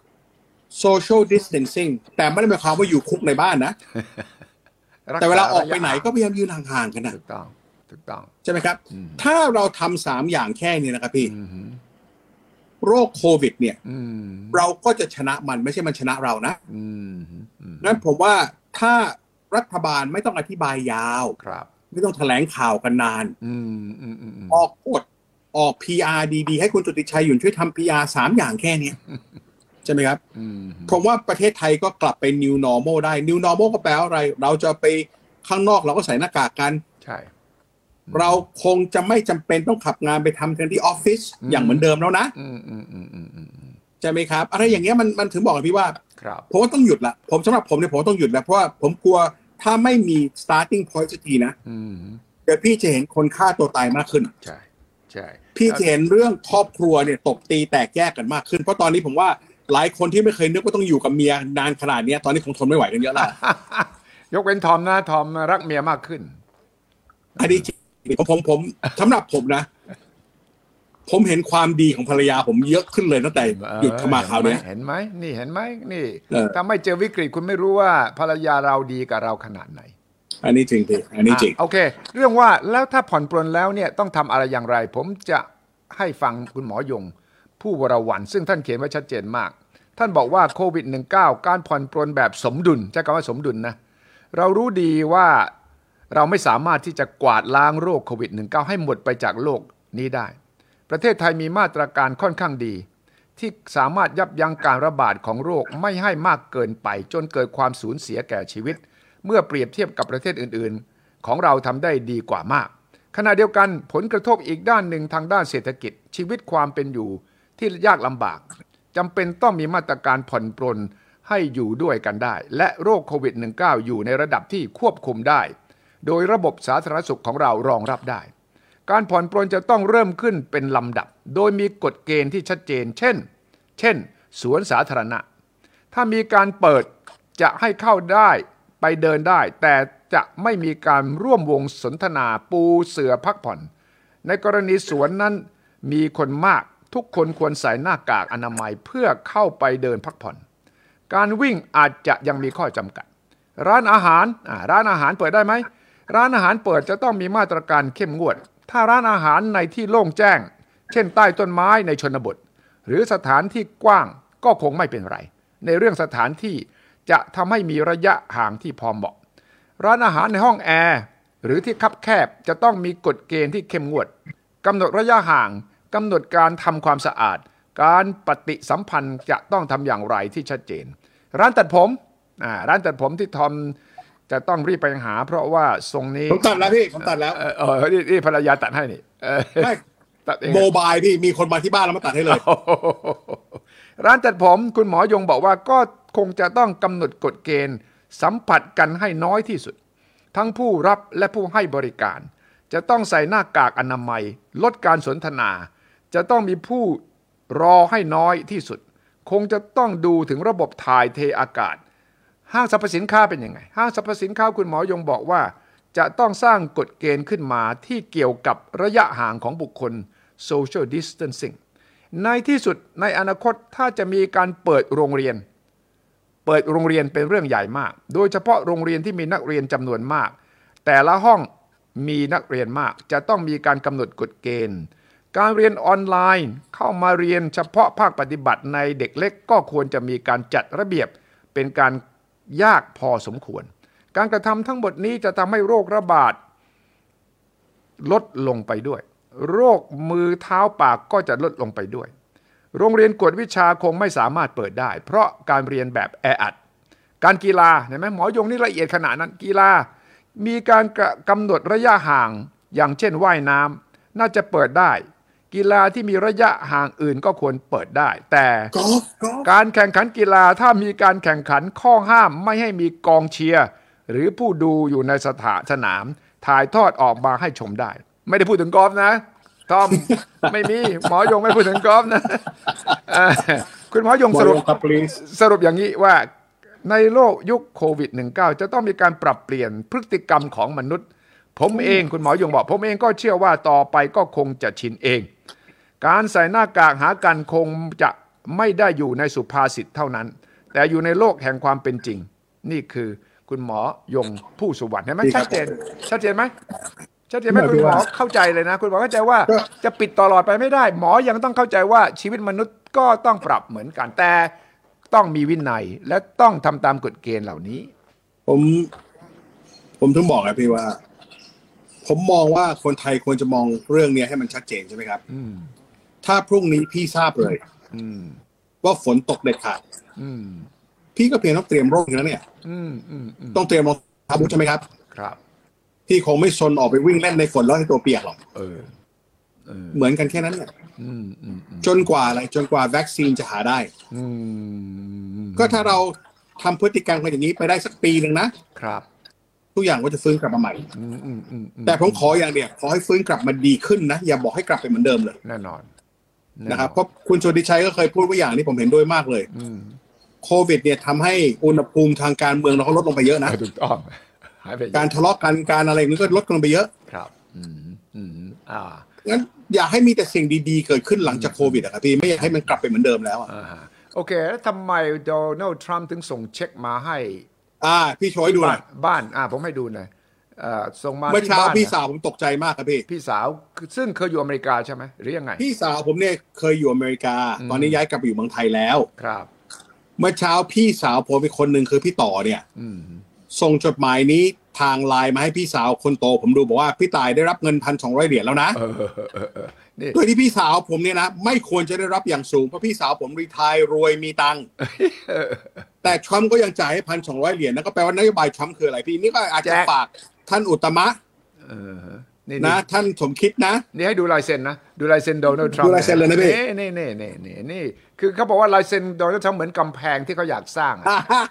[SPEAKER 2] social distancing แต่ไม่ได้หมายความว่าอยู่คุกในบ้านนะแต่เวลาออกไปไหนก็พยายามยืนห่างๆกันนะ
[SPEAKER 1] ถูกต้องถูกต้อง
[SPEAKER 2] ใช่ไหมครับถ้าเราทำสามอย่างแค่นี้นะครับพี่โรคโควิดเนี่ยเราก็จะชนะมันไม่ใช่มันชนะเรานะงั้นผมว่าถ้ารัฐบาลไม่ต้องอธิบายยาวไม่ต้องแถลงข่าวกันนานออกกฎออก พี อาร์ ดีๆให้คุณจุติชัยหยุ่นช่วยทำ พี อาร์ สามอย่างแค่นี้ใช่ไหมครับผมว่าประเทศไทยก็กลับไป new normal ได้ new normal ก็แปลว่าอะไรเราจะไปข้างนอกเราก็ใส่หน้ากากกัน
[SPEAKER 1] ใช่
[SPEAKER 2] เราคงจะไม่จำเป็นต้องขับงานไปทำกันที่ออฟฟิศอย่างเหมือนเดิมแล้วนะใช่ไหมครับอะไรอย่างเงี้ยมันมันถึงบอกพี่ว่าผมว่าต้องหยุดละผมสำหรับผมเนี่ยผมต้องหยุดแล้วเพราะว่าผมกลัวถ้าไม่มี starting point สักทีนะเดี๋ยวพี่จะเห็นคนฆ่าตัวตายมากขึ้น
[SPEAKER 1] ใช่ใช่
[SPEAKER 2] พี่จะเห็นเรื่องครอบครัวเนี่ยตบตีแตกแยกกันมากขึ้นเพราะตอนนี้ผมว่าหลายคนที่ไม่เคยนึกว่าต้องอยู่กับเมียนานขนาดนี้ตอนนี้คงทนไม่ไหวกันเยอะแล้ว
[SPEAKER 1] ยกเว้นทอมนะทอมรักเมียมากขึ้น
[SPEAKER 2] อันนี้ผมผมผมสำหรับผมนะผมเห็นความดีของภรรยาผมเยอะขึ้นเลยตั้งแต่หยุดเข้ามาคราวนี้
[SPEAKER 1] เห็นไหมนี่เห็นไหมนี่ถ้าไม่เจอวิกฤตคุณไม่รู้ว่าภรรยาเราดีกับเราขนาดไหน
[SPEAKER 2] อันนี้จริงพี่อันนี้จริง
[SPEAKER 1] โอเคเรื่องว่าแล้วถ้าผ่อนปรนแล้วเนี่ยต้องทำอะไรอย่างไรผมจะให้ฟังคุณหมอยงผู้วรวรรณซึ่งท่านเขียนไว้ชัดเจนมากท่านบอกว่าโควิด สิบเก้า การผ่อนปรนแบบสมดุลใช้คำว่าสมดุลนะเรารู้ดีว่าเราไม่สามารถที่จะกวาดล้างโรคโควิด สิบเก้า ให้หมดไปจากโลกนี้ได้ประเทศไทยมีมาตรการค่อนข้างดีที่สามารถยับยั้งการระบาดของโรคไม่ให้มากเกินไปจนเกิดความสูญเสียแก่ชีวิตเมื่อเปรียบเทียบกับประเทศอื่นๆของเราทำได้ดีกว่ามากขณะเดียวกันผลกระทบอีกด้านหนึ่งทางด้านเศรษฐกิจชีวิตความเป็นอยู่ที่ยากลำบากจำเป็นต้องมีมาตรการผ่อนปรนให้อยู่ด้วยกันได้และโรคโควิด สิบเก้า อยู่ในระดับที่ควบคุมได้โดยระบบสาธารณสุขของเรารองรับได้การผ่อนปรนจะต้องเริ่มขึ้นเป็นลำดับโดยมีกฎเกณฑ์ที่ชัดเจนเช่นเช่นสวนสาธารณะถ้ามีการเปิดจะให้เข้าได้ไปเดินได้แต่จะไม่มีการร่วมวงสนทนาปูเสื่อพักผ่อนในกรณีสวนนั้นมีคนมากทุกคนควรใส่หน้ากากอนามัยเพื่อเข้าไปเดินพักผ่อนการวิ่งอาจจะยังมีข้อจำกัดร้านอาหารร้านอาหารเปิดได้ไหมร้านอาหารเปิดจะต้องมีมาตรการเข้มงวดถ้าร้านอาหารในที่โล่งแจ้งเช่นใต้ต้นไม้ในชนบทหรือสถานที่กว้างก็คงไม่เป็นไรในเรื่องสถานที่จะทำให้มีระยะห่างที่พอเหมาะร้านอาหารในห้องแอร์หรือที่คับแคบจะต้องมีกฎเกณฑ์ที่เข้มงวดกำหนดระยะห่างกำหนดการทำความสะอาดการปฏิสัมพันธ์จะต้องทำอย่างไรที่ชัดเจนร้านตัดผมอ่าร้านตัดผมที่ทอมจะต้องรีบไปหาเพราะว่าทรงนี้
[SPEAKER 2] ผมตัดแล้วพี่ผมตัดแล้ว
[SPEAKER 1] เออเออนี่นี่ภรรยาตัดให้นี่
[SPEAKER 2] ไม่ตัดเองโมบายพี่มีคนมาที่บ้านแล้วมาตัดให้เลย
[SPEAKER 1] ร้านตัดผมคุณหมอยงบอกว่าก็คงจะต้องกำหนดกฎเกณฑ์สัมผัสกันให้น้อยที่สุดทั้งผู้รับและผู้ให้บริการจะต้องใส่หน้ากากอนามัยลดการสนทนาจะต้องมีผู้รอให้น้อยที่สุดคงจะต้องดูถึงระบบถ่ายเทอากาศห้างสรรพสินค้าเป็นยังไงห้างสรรพสินค้าคุณหมอยงบอกว่าจะต้องสร้างกฎเกณฑ์ขึ้นมาที่เกี่ยวกับระยะห่างของบุคคล social distancing ในที่สุดในอนาคตถ้าจะมีการเปิดโรงเรียนเปิดโรงเรียนเป็นเรื่องใหญ่มากโดยเฉพาะโรงเรียนที่มีนักเรียนจำนวนมากแต่ละห้องมีนักเรียนมากจะต้องมีการกำหนดกฎเกณฑ์การเรียนออนไลน์เข้ามาเรียนเฉพาะภาคปฏิบัติในเด็กเล็กก็ควรจะมีการจัดระเบียบเป็นการยากพอสมควรการกระทำทั้งหมดนี้จะทำให้โรคระบาดลดลงไปด้วยโรคมือเท้าปากก็จะลดลงไปด้วยโรงเรียนกวดวิชาคงไม่สามารถเปิดได้เพราะการเรียนแบบแออัดการกีฬาเห็นไหมหมอยงนี่ละเอียดขนาดนั้นกีฬามีการกำหนดระยะห่างอย่างเช่นว่ายน้ำน่าจะเปิดได้กีฬาที่มีระยะห่างอื่นก็ควรเปิดได้แต่การแข่งขันกีฬาถ้ามีการแข่งขันข้อห้ามไม่ให้มีกองเชียร์หรือผู้ดูอยู่ในสถานสนามถ่ายทอดออกมาให้ชมได้ไม่ได้พูดถึงกอล์ฟนะทอมไม่มีหมอยงไม่พูดถึงกอล์ฟนะคุณหมอยงสรุปสรุปอย่างนี้ว่าในโลกยุคโควิด สิบเก้า จะต้องมีการปรับเปลี่ยนพฤติกรรมของมนุษย์ผมเองคุณหมอยงบอกผมเองก็เชื่อว่าต่อไปก็คงจะชินเองการใส่หน้ากากหากันคงจะไม่ได้อยู่ในสุภาษิตเท่านั้นแต่อยู่ในโลกแห่งความเป็นจริงนี่คือคุณหมอยงผู้สุวรรณเห็นไหมชัดเจนชัดเจนไหมชัดเจนไหมคุณหมอเข้าใจเลยนะคุณหมอเข้าใจว่าจะปิดตลอดไปไม่ได้หมอยังต้องเข้าใจว่าชีวิตมนุษย์ก็ต้องปรับเหมือนกันแต่ต้องมีวินัยและต้องทำตามกฎเกณฑ์เหล่านี้
[SPEAKER 2] ผมผมถึงบอกไงพี่ว่าผมมองว่าคนไทยควรจะมองเรื่องนี้ให้มันชัดเจนใช่ไหมครับถ้าพรุ่งนี้พี่ทราบเลยว่าฝนตกเด็ดขาดพี่ก็เพียงต้องเตรียมร่มแล้วเนี่ยต้องเตรียมรองเท้าบูทใช่ไหมครับ
[SPEAKER 1] ครับ
[SPEAKER 2] พี่คงไม่ชนออกไปวิ่งเล่นในฝนแล้วให้ตัวเปียกหรอกเหมือนกันแค่นั้นเนี่ยจนกว่าอะไรจนกว่าวัคซีนจะหาได้ก็ถ้าเราทำพฤติกรรมกันอย่างนี้ไปได้สักปีหนึ่งนะครับทุกอย่างก็จะฟื้นกลับมาใหม่แต่ผมขออย่างเดียวขอให้ฟื้นกลับมาดีขึ้นนะอย่าบอกให้กลับไปเหมือนเดิมเลย
[SPEAKER 1] แน่นอน
[SPEAKER 2] นะครับเพราะคุณชลทิชัยก็เคยพูดว่าอย่างนี้ผมเห็นด้วยมากเลยโควิดเนี่ยทำให้อุณหภูมิทางการเมืองเราลดลงไปเยอะนะ
[SPEAKER 1] ถูกต้อง
[SPEAKER 2] การทะเลาะกันการอะไรนี้ก็ลดลงไปเยอะ
[SPEAKER 1] ครับอืมอืมอ่า
[SPEAKER 2] งั้นอยากให้มีแต่สิ่งดีๆเกิดขึ้นหลังจากโควิดอะครับพี่ไม่อยากให้มันกลับไปเหมือนเดิมแล้วอ่ะ
[SPEAKER 1] โอเคแล้วทำไมโดนัลด์ทรัมป์ถึงส่งเช็คมาให้
[SPEAKER 2] อ่าพี่โชยดูหน่อย
[SPEAKER 1] บ้านอ่าผมให้ดูหน่อยเอ่อส่งมา
[SPEAKER 2] เมื่อเช้าพี่สาวผมตกใจมากครับพี่
[SPEAKER 1] พี่สาวซึ่งเคยอยู่อเมริกาใช่ไหมหรือยังไง
[SPEAKER 2] พี่สาวผมเนี่ยเคยอยู่อเมริกาตอนนี้ย้ายกลับไปอยู่เมืองไทยแล้ว
[SPEAKER 1] ครับ
[SPEAKER 2] เมื่อเช้าพี่สาวผมเป็นคนหนึ่งคือพี่ต่อเนี่ยส่งจดหมายนี้ทางไลน์มาให้พี่สาวคนโตผมดูบอกว่าพี่ตายได้รับเงินพันสองร้อยเหรียญแล้วนะโดยที่พี่สาวผมเนี่ยนะไม่ควรจะได้รับอย่างสูงเพราะพี่สาวผมรีไทร์รวยมีตังค์แต่ทรัมป์ก็ยังจ่ายให้พันสองร้อยเหรียญนั่นก็แปลว่านโยบายทรัมป์คืออะไรพี่นี่ก็อาจจะฝากท่านอุตมะนะท่านสมคิดนะ
[SPEAKER 1] นี่ให้ดูลายเซ็นนะดูลายเซ็นโดนัลด์ทรัมป์
[SPEAKER 2] ดูลายเซ็นเลยนะพี่
[SPEAKER 1] นี่นี่นี่นี่นี่คือเขาบอกว่าลายเซ็นโดนัลด์ทรัมป์เหมือนกำแพงที่เขาอยากสร้าง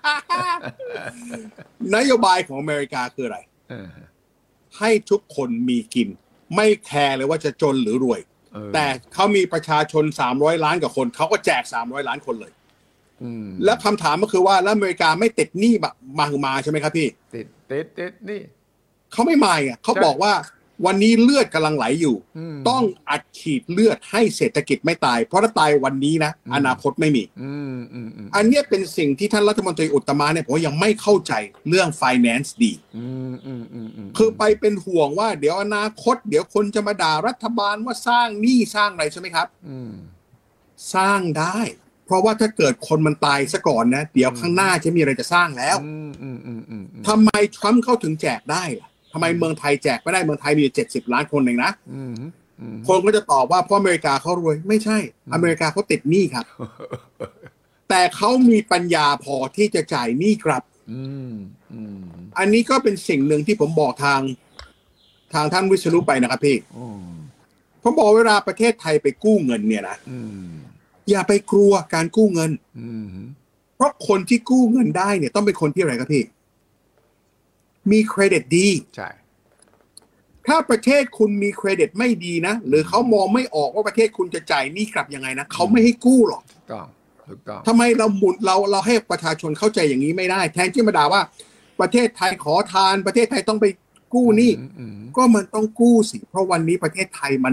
[SPEAKER 2] นโยบายของอเมริกาคืออะไรให้ทุกคนมีกินไม่แคร์เลยว่าจะจนหรือรวยแต่เขามีประชาชนสามร้อยล้านกว่าคนเขาก็แจกสามร้อยล้านคนเลยแล้วคำถามก็คือว่าแล้วอเมริกาไม่ติดหนี้แบบมามาใช่ไหมครับพี่
[SPEAKER 1] ติดติดติดนี่
[SPEAKER 2] เขาไม่มาอ่ะเขาบอกว่าวันนี้เลือดกำลังไหลอยู่ต้องอัดฉีดเลือดให้เศรษฐกิจไม่ตายเพราะถ้าตายวันนี้นะอนาคตไม่มีอันนี้เป็นสิ่งที่ท่านรัฐมนตรีอุตมะเนี่ยผมยังไม่เข้าใจเรื่อง finance ดีคือไปเป็นห่วงว่าเดี๋ยวอนาคตเดี๋ยวคนจะมาด่ารัฐบาลว่าสร้างหนี้สร้างอะไรใช่ไหมครับสร้างได้เพราะว่าถ้าเกิดคนมันตายซะก่อนนะเดี๋ยวข้างหน้าจะมีอะไรจะสร้างแล้วทำไมทรัมป์เข้าถึงแจกได้ล่ะทำไมเมืองไทยแจกไม่ได้เมืองไทยมีเจ็ดสิบล้านคนเองนะคนก็จะตอบว่าเพราะอเมริกาเขารวยไม่ใช่อเมริกาเขาติดหนี้ครับแต่เขามีปัญญาพอที่จะจ่ายหนี้กลับอันนี้ก็เป็นสิ่งหนึ่งที่ผมบอกทางทางท่านวิษณุไปนะครับพี่ผมบอกเวลาประเทศไทยไปกู้เงินเนี่ยนะอย่าไปกลัวการกู้เงินเพราะคนที่กู้เงินได้เนี่ยต้องเป็นคนที่อะไรครับพี่มีเครดิตดี
[SPEAKER 1] ใช่
[SPEAKER 2] ถ้าประเทศคุณมีเครดิตไม่ดีนะหรือเขามองไม่ออกว่าประเทศคุณจะจ่ายหนี้กลับยังไงนะเขาไม่ให้กู้หรอก
[SPEAKER 1] ถูกต้องถูกต้อง
[SPEAKER 2] ทำไมเราหมุนเราเราให้ประชาชนเข้าใจอย่างนี้ไม่ได้แทนที่มาด่าว่าประเทศไทยขอทานประเทศไทยต้องไปกู้หนี้ก็มันต้องกู้สิเพราะวันนี้ประเทศไทยมัน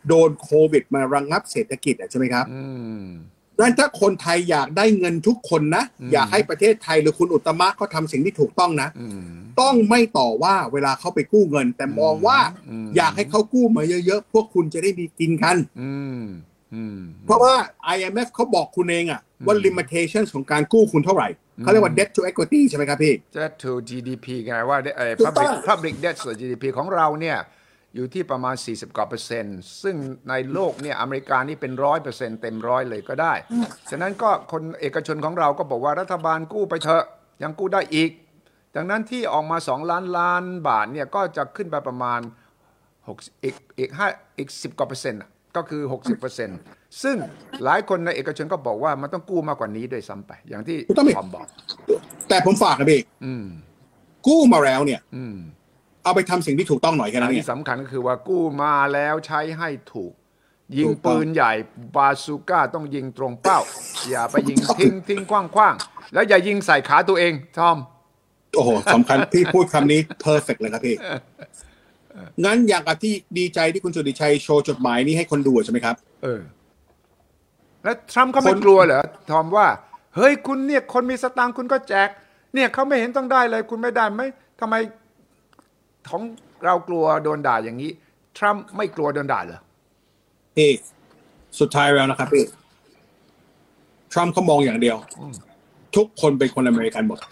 [SPEAKER 2] โดนโควิดมาระงับเศรษฐกิจใช่ไหมครับดังนั้นถ้าคนไทยอยากได้เงินทุกคนนะอยากให้ประเทศไทยหรือคุณอุตตมะเขาทำสิ่งที่ถูกต้องนะต้องไม่ต่อว่าเวลาเขาไปกู้เงินแต่มองว่าอยากให้เขากู้มาเยอะๆพวกคุณจะได้มีกินกันเพราะว่า ไอ เอ็ม เอฟ เขาบอกคุณเองอะว่า limitation ของการกู้คุณเท่าไหร่เขาเรียกว่า debt to equity ใช่ไหมครับพี่
[SPEAKER 1] debt to จี ดี พี ไงว่าเอ่อ public public debt to จี ดี พี ของเราเนี่ยอยู่ที่ประมาณสี่สิบกว่าเปอร์เซ็นต์ซึ่งในโลกเนี่ยอเมริกานี่เป็นร้อยเปอร์เซ็นต์เต็มร้อยเลยก็ได้ฉะนั้นก็คนเอกชนของเราก็บอกว่ารัฐบาลกู้ไปเถอะยังกู้ได้อีกดังนั้นที่ออกมาสองล้านล้านบาทเนี่ยก็จะขึ้นไปประมาณหกอีกอีกห้าอีกสิบกว่าเปอร์เซ็นต์ก็คือหกสิบเปอร์เซ็นต์ซึ่งหลายคนในเอกชนก็บอกว่ามันต้องกู้มากกว่านี้ด้วยซ้ำไปอย่างที่ทอมบอก
[SPEAKER 2] แต่ผมฝากนะพี่กู้มาแล้วเนี่ยเอาไปทำสิ่งที่ถูกต้องหน่อยแค่นั้นเอง
[SPEAKER 1] ที่สำคัญก็คือว่ากู้มาแล้วใช้ให้ถูกยิงปืนใหญ่บาซูก้าต้องยิงตรงเป้าอย่าไปยิงทิ้งทิ้งคว้างๆแล้วอย่ายิงใส่ขาตัวเองทอม
[SPEAKER 2] โอ้โหสำคัญพี่พูดคำนี้ perfect เลยครับพี่งั้นอยากที่ดีใจที่คุณสุทธิชัยโชว์จดหมายนี้ให้คนดูใช่ไหมครับ
[SPEAKER 1] เออแล้วทรัมป์เขาไม่กลัวเหรอทอมว่าเฮ้ยคุณเนี่ยคนมีสตางค์คุณก็แจกเนี่ยเขาไม่เห็นต้องได้เลยคุณไม่ได้ไหมทำไมของเรากลัวโดนด่าอย่างนี้ทรัมป์ไม่กลัวโดนด่าเหรอ
[SPEAKER 2] พี่สุดท้ายแล้วนะครับพี่ทรัมป์เขามองอย่างเดียวทุกคนเป็นคนอเมริกันหมด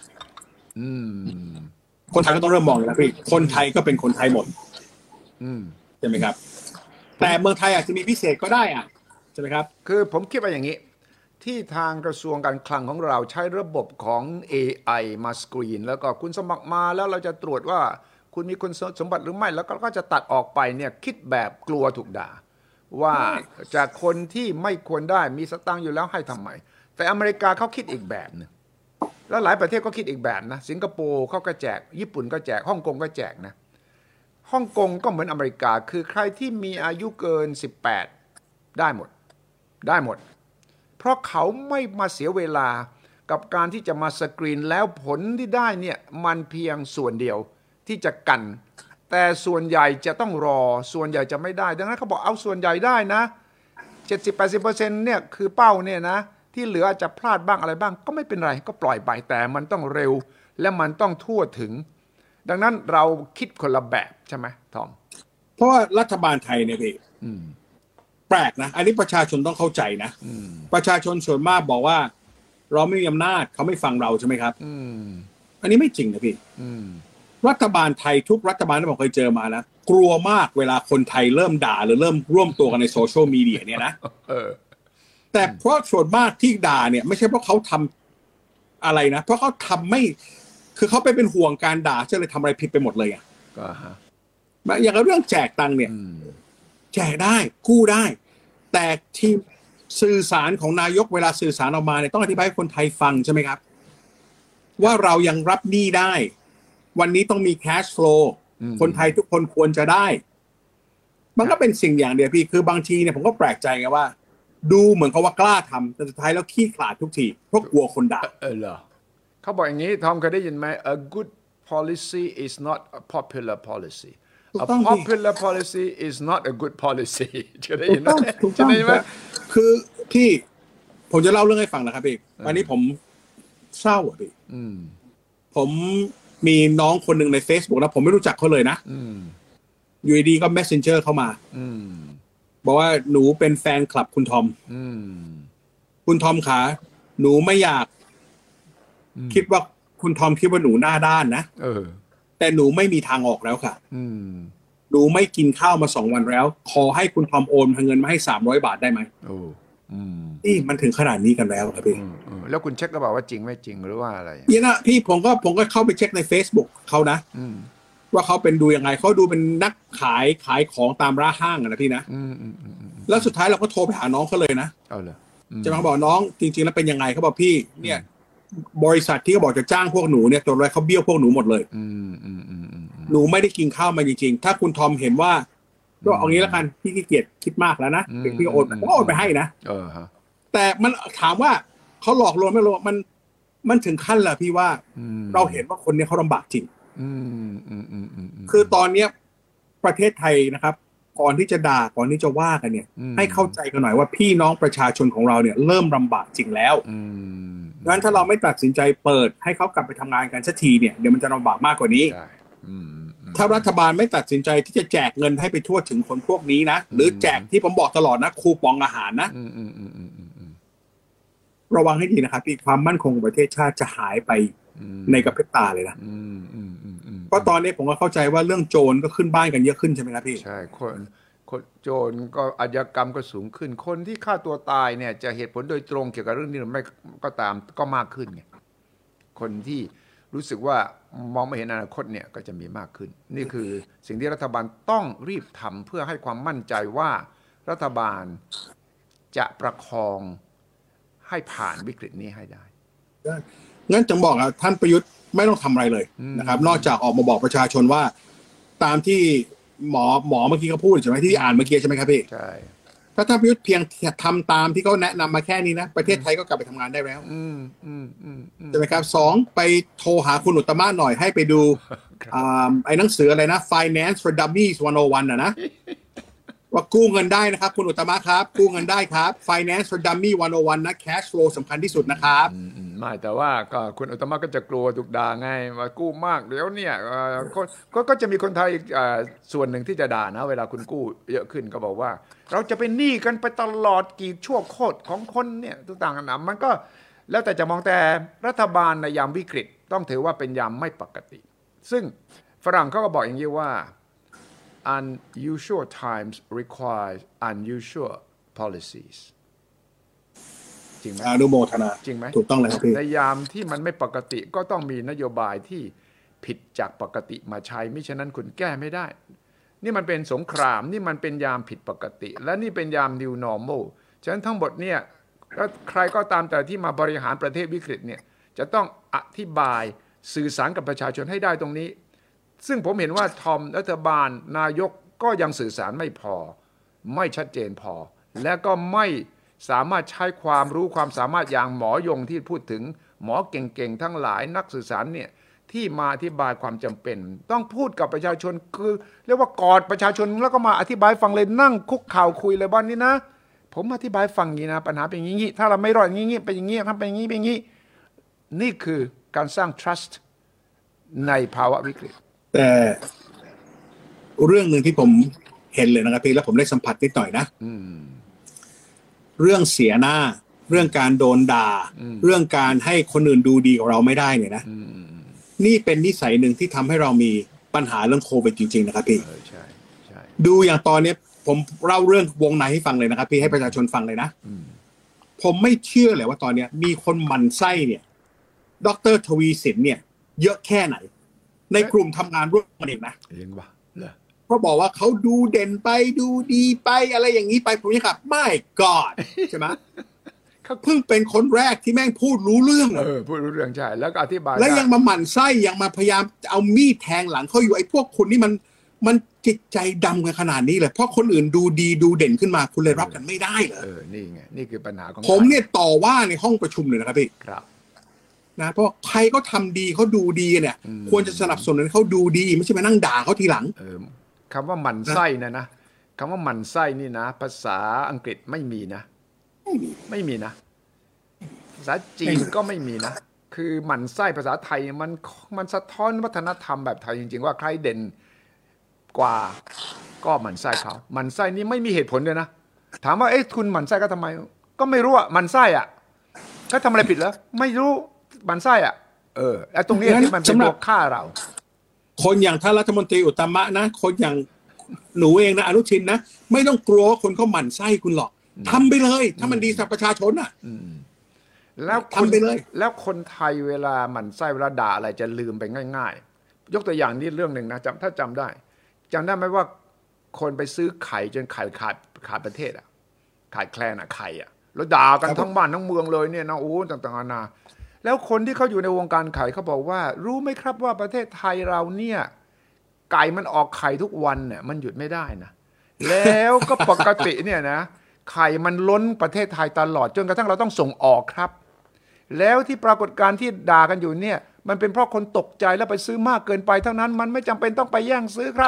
[SPEAKER 2] คนไทยก็ต้องเริ่มมองแล้วพี่คนไทยก็เป็นคนไทยหมดใช่ไหมครับแต่เมืองไทยอาจจะมีพิเศษก็ได้อ่ะใช่ไหมครับ
[SPEAKER 1] คือผมคิดว่าอย่างนี้ที่ทางกระทรวงการคลังของเราใช้ระบบของ เอ ไอ มาสกรีนแล้วก็คุณสมัครมาแล้วเราจะตรวจว่าคุณมีคุณสมบัติหรือไม่แล้วก็จะตัดออกไปเนี่ยคิดแบบกลัวถูกด่าว่าจากคนที่ไม่ควรได้มีสตางค์อยู่แล้วให้ทำไมแต่อเมริกาเขาคิดอีกแบบนึงแล้วหลายประเทศก็คิดอีกแบบนะสิงคโปร์เขาก็แจกญี่ปุ่นก็แจกฮ่องกงก็แจกนะฮ่องกงก็เหมือนอเมริกาคือใครที่มีอายุเกินสิบแปดได้หมดได้หมดเพราะเขาไม่มาเสียเวลากับการที่จะมาสกรีนแล้วผลที่ได้เนี่ยมันเพียงส่วนเดียวที่จะกันแต่ส่วนใหญ่จะต้องรอส่วนใหญ่จะไม่ได้ดังนั้นเขาบอกเอาส่วนใหญ่ได้นะ เจ็ดสิบ แปดสิบเปอร์เซ็นต์ เนี่ยคือเป้าเนี่ยนะที่เหลืออาจจะพลาดบ้างอะไรบ้างก็ไม่เป็นไรก็ปล่อยไปแต่มันต้องเร็วและมันต้องทั่วถึงดังนั้นเราคิดคนละแบบใช่ไหมทอม
[SPEAKER 2] เพราะว่ารัฐบาลไทยเนี่ยพี่แปลกนะอันนี้ประชาชนต้องเข้าใจนะประชาชนส่วนมากบอกว่าเราไม่มีอำนาจเขาไม่ฟังเราใช่ไหมครับอันนี้ไม่จริงนะพี่รัฐบาลไทยทุกรัฐบาลที่ผมเคยเจอมานะกลัวมากเวลาคนไทยเริ่มด่าหรือเริ่มร่วมตัวกันในโซเชียลมีเดียเนี่ยนะแต่เพราะส่วนมากที่ด่าเนี่ยไม่ใช่เพราะเขาทำอะไรนะเพราะเขาทำไม่คือเขาไปเป็นห่วงการด่าจะเลยทำอะไรผิดไปหมดเลยอ่ะอย่างเรื่องแจกตังค์เนี่ยแจกได้กู้ได้แต่ที่สื่อสารของนายกเวลาสื่อสารออกมาเนี่ยต้องอธิบายให้คนไทยฟังใช่ไหมครับว่าเรายังรับหนี้ได้วันนี้ต้องมี cash flow คนไทยทุกคนควรจะได้มันก็เป็นสิ่งอย่างเดียวพี่คือบางทีเนี่ยผมก็แปลกใจไงว่าดูเหมือนเขาว่ากล้าทำแต่สุดท้ายแล้วขี้ขลาดทุกทีเพราะกลัวคนด่า
[SPEAKER 1] เออเหรอเขาบอกอย่างนี้ทอมเคยได้ยินไหม a good policy is not a popular policy a popular policy is not a good policy จะได้ยินไหมจะได้ยินไหม
[SPEAKER 2] คือพี่ผมจะเล่าเรื่องให้ฟังนะครับพี่อันนี้ผมเศร้าอ่ะพี่ผมมีน้องคนหนึ่งใน Facebook นะผมไม่รู้จักเขาเลยนะอยู่ดีก็ Messenger เข้ามาบอกว่าหนูเป็นแฟนคลับคุณทอมคุณทอมขาหนูไม่อยากคิดว่าคุณทอมคิดว่าหนูหน้าด้านนะแต่หนูไม่มีทางออกแล้วค่ะหนูไม่กินข้าวมาสองวันแล้วขอให้คุณทอมโอนเงินมาให้สามร้อยบาทได้ไหมนี่มันถึงขนาดนี้กันแล้วครับพี่
[SPEAKER 1] แล้วคุณเช็คก็บอกว่าจริงไม่จริงหรือว่าอะไร
[SPEAKER 2] นี่นะพี่ผมก็ผมก็เข้าไปเช็คใน Facebook เขานะว่าเขาเป็นดูยังไงเขาดูเป็นนักขายขายของตามร้านห้างนะพี่นะแล้วสุดท้ายเราก็โทรไปหาน้องเขาเลยนะ
[SPEAKER 1] เอาเลย
[SPEAKER 2] จะมาบอกน้องจริงๆแล้วเป็นยังไงเขาบอกพี่เนี่ยบริษัทที่เขาบอกจะจ้างพวกหนูเนี่ยตัวอะไรเขาเบี้ยวพวกหนูหมดเลยหนูไม่ได้กินข้าวมาจริงๆถ้าคุณทอมเห็นว่าก็เอางี้แล้วกันพี่ขี้เกียจคิดมากแล้วนะพี่โอนก็โอนไปให้นะแต่มันถามว่าเขาหลอกลวงไม่หลอกมันมันถึงขั้นละพี่ว่าเราเห็นว่าคนนี้เขาลำบากจริงคือตอนนี้ประเทศไทยนะครับก่อนที่จะด่าก่อนที่จะว่ากันเนี่ยให้เข้าใจกันหน่อยว่าพี่น้องประชาชนของเราเนี่ยเริ่มลำบากจริงแล้วงั้นถ้าเราไม่ตัดสินใจเปิดให้เขากลับไปทำงานกันสักทีเนี่ยเดี๋ยวมันจะลำบากมากกว่านี้ถ้ารัฐบาลไม่ตัดสินใจที่จะแจกเงินให้ไปทั่วถึงคนพวกนี้นะหรือแจกที่ผมบอกตลอดนะคูปองอาหารนะระวังให้ดีนะครับที่ความมั่นคงของประเทศชาติจะหายไปในกระพริบตาเลยนะเพราะตอนนี้ผมก็เข้าใจว่าเรื่องโจรก็ขึ้นบ้านกันเยอะขึ้นใช่ไหมครับพี่
[SPEAKER 1] ใช่คนคนโจรก็อาชญากรรมก็สูงขึ้นคนที่ฆ่าตัวตายเนี่ยจะเหตุผลโดยตรงเกี่ยวกับเรื่องนี้หรือไม่ก็ตามก็มากขึ้นไงคนที่รู้สึกว่ามองไม่เห็นอนาคตเนี่ยก็จะมีมากขึ้นนี่คือสิ่งที่รัฐบาลต้องรีบทำเพื่อให้ความมั่นใจว่ารัฐบาลจะประคองให้ผ่านวิกฤตนี้ให้ได้
[SPEAKER 2] งั้นจะบอกอ่ะท่านประยุทธ์ไม่ต้องทำอะไรเลยนะครับนอกจากออกมาบอกประชาชนว่าตามที่หมอหมอเมื่อกี้เขาพูดใช่ไหมที่อ่านเมื่อกี้ใช่ไหมครับพี่
[SPEAKER 1] ใช่
[SPEAKER 2] ถ้าท่านประยุทธ์เพียงทำตามที่เขาแนะนำมาแค่นี้นะประเทศไทยก็กลับไปทำงานได้แล้วใช่ไหมครับสองไปโทรหาคุณอุตมะหน่อยให้ไปดูไอ้หนังสืออะไรนะ Finance for Dummies หนึ่งศูนย์หนึ่งนะนะว่ากู้เงินได้นะครับคุณอุตมะครับกู้เงินได้ครับ Finance for Dummy หนึ่งศูนย์หนึ่งนะ Cash Flow สำคัญที่สุดนะครับ
[SPEAKER 1] ไม่แต่ว่าก็คุณอุตมะก็จะกลัวถูกด่าไงว่ากู้มากเดี๋ยวเนี่ยก็ก็จะมีคนไทยส่วนหนึ่งที่จะด่านะเวลาคุณกู้เยอะขึ้นก็บอกว่าเราจะเป็นหนี้กันไปตลอดกี่ชั่วโคตรของคนเนี่ยทุกต่างกันนะมันก็แล้วแต่จะมองแต่รัฐบาลในยามวิกฤตต้องถือว่าเป็นยามไม่ปกติซึ่งฝรั่งเขาก็บอกอย่างนี้ว่า unusual times require unusual policies จริงไหม
[SPEAKER 2] อนุโมทนา
[SPEAKER 1] จริงไหม
[SPEAKER 2] ถูกต้องเลยครับพี่
[SPEAKER 1] ในยามที่มันไม่ปกติก็ต้องมีนโยบายที่ผิดจากปกติมาใช้มิฉะนั้นคุณแก้ไม่ได้นี่มันเป็นสงครามนี่มันเป็นยามผิดปกติและนี่เป็นยาม new normal ฉะนั้นทั้งหมดเนี่ยใครก็ตามแต่ที่มาบริหารประเทศวิกฤตเนี่ยจะต้องอธิบายสื่อสารกับประชาชนให้ได้ตรงนี้ซึ่งผมเห็นว่าทอมรัฐบาลนายกก็ยังสื่อสารไม่พอไม่ชัดเจนพอและก็ไม่สามารถใช้ความรู้ความสามารถอย่างหมอยงที่พูดถึงหมอเก่งๆทั้งหลายนักสื่อสารเนี่ยที่มาอธิบายความจำเป็นต้องพูดกับประชาชนคือเรียกว่ากอดประชาชนแล้วก็มาอธิบายฟังเลยนั่งคุกเข่าคุยเลยบ้านนี้นะผมอธิบายฟังอย่างนี้นะปัญหาเป็นอย่างนี้ถ้าเราไม่รอดอย่างนี้เป็นอย่างนี้ทำเป็นอย่างนี้เป็นอย่างนี้นี่คือการสร้าง trust ในภาวะวิกฤต
[SPEAKER 2] แต่เรื่องหนึ่งที่ผมเห็นเลยนะครับพี่แล้วผมได้สัมผัสนิดหน่อยนะเรื่องเสียหน้าเรื่องการโดนด่าเรื่องการให้คนอื่นดูดีกว่าเราไม่ได้เนี่ยนะนี่เป็นนิสัยหนึ่งที่ทำให้เรามีปัญหาเรื่องโควิดจริงๆนะครับพี่ดูอย่างตอนนี้ผมเล่าเรื่องวงในให้ฟังเลยนะครับพี่ให้ประชาชนฟังเลยนะผมไม่เชื่อเลยว่าตอนนี้มีคนหมั่นไส้เนี่ยดร.ทวีสินเนี่ยเยอะแค่ไหนในกลุ่มทำงานร่วมกันเองนะ
[SPEAKER 1] เองวะ
[SPEAKER 2] เพราะบอกว่าเขาดูเด่นไปดูดีไปอะไรอย่างนี้ไปผมนี่ครับไม่กอดใช่ไหมเขาเพิ่งเป็นคนแรกที่แม่งพูดรู้เรื่อง
[SPEAKER 1] เออพูดรู้เรื่องใช่แล้วก็อธิบาย
[SPEAKER 2] แล้วยังมาหมั่นไส้ยังมาพยายามเอามีดแทงหลังเขาอยู่ไอ้พวกคุณนี่มันมันจิตใจดำกันขนาดนี้เลยเพราะคนอื่นดูดีดูเด่นขึ้นมาคุณเลยรับกันไม่ได้เหรอ
[SPEAKER 1] เออนี่ไงนี่คือปัญหาของ
[SPEAKER 2] ผมเนี่ยต่อว่าในห้องประชุมเลยนะครับพี่
[SPEAKER 1] ครับ
[SPEAKER 2] นะเพราะใครก็ทำดีเขาดูดีเนี่ยควรจะสนับสนุนเขาดูดีไม่ใช่มานั่งด่าเขาทีหลัง
[SPEAKER 1] เออคำว่าหมั่นไส้นะนะคำว่าหมั่นไส้นี่นะภาษาอังกฤษไม่มีนะไม่มีนะภาษาจีนก็ไม่มีนะคือหมั่นไส้ภาษาไทยมันมันสะท้อนวัฒนธรรมแบบไทยจริงๆว่าใครเด่นกว่าก็หมั่นไส้เขาหมั่นไส้นี่ไม่มีเหตุผลเลยนะถามว่าเอ๊ะคุณหมั่นไส้ก็ทำไมก็ไม่รู้อ่ะหมั่นไส้อ่ะเขาทำอะไรผิดแล้วไม่รู้หมั่นไส้อ่ะเออไอ้ตรงนี้ที่มันเป็นตัวฆ่าเรา
[SPEAKER 2] คนอย่างท่านรัฐมนตรีอุตมะนะคนอย่างหนูเองนะอนุทินนะไม่ต้องกลัวคนเขาหมั่นไส้คุณหรอกทำไปเลยถ้ามันดีสำหรับประชาชนอ่ะ
[SPEAKER 1] แล้ว
[SPEAKER 2] ทำไปเลย
[SPEAKER 1] แล้วคนไทยเวลาหมั่นไส้เวลาด่าอะไรจะลืมไปง่ายๆยกตัวอย่างนี้เรื่องหนึ่งนะจำถ้าจำได้จำได้ไหมว่าคนไปซื้อไข่จนไข่ขาดขาดประเทศอ่ะขาดแคลนอ่ะไข่อ่ะแล้วด่ากันทั้งบ้านทั้งเมืองเลยเนี่ยนะโอ้ต่างๆนานาแล้วคนที่เขาอยู่ในวงการไข่เขาบอกว่ารู้ไหมครับว่าประเทศไทยเราเนี่ยไก่มันออกไข่ทุกวันเนี่ยมันหยุดไม่ได้นะแล้วก็ปกติเนี่ยนะไข่มันล้นประเทศไทยตลอดจนกระทั่งเราต้องส่งออกครับแล้วที่ปรากฏการณ์ที่ด่ากันอยู่เนี่ยมันเป็นเพราะคนตกใจแล้วไปซื้อมากเกินไปเท่านั้นมันไม่จำเป็นต้องไปแย่งซื้อครับ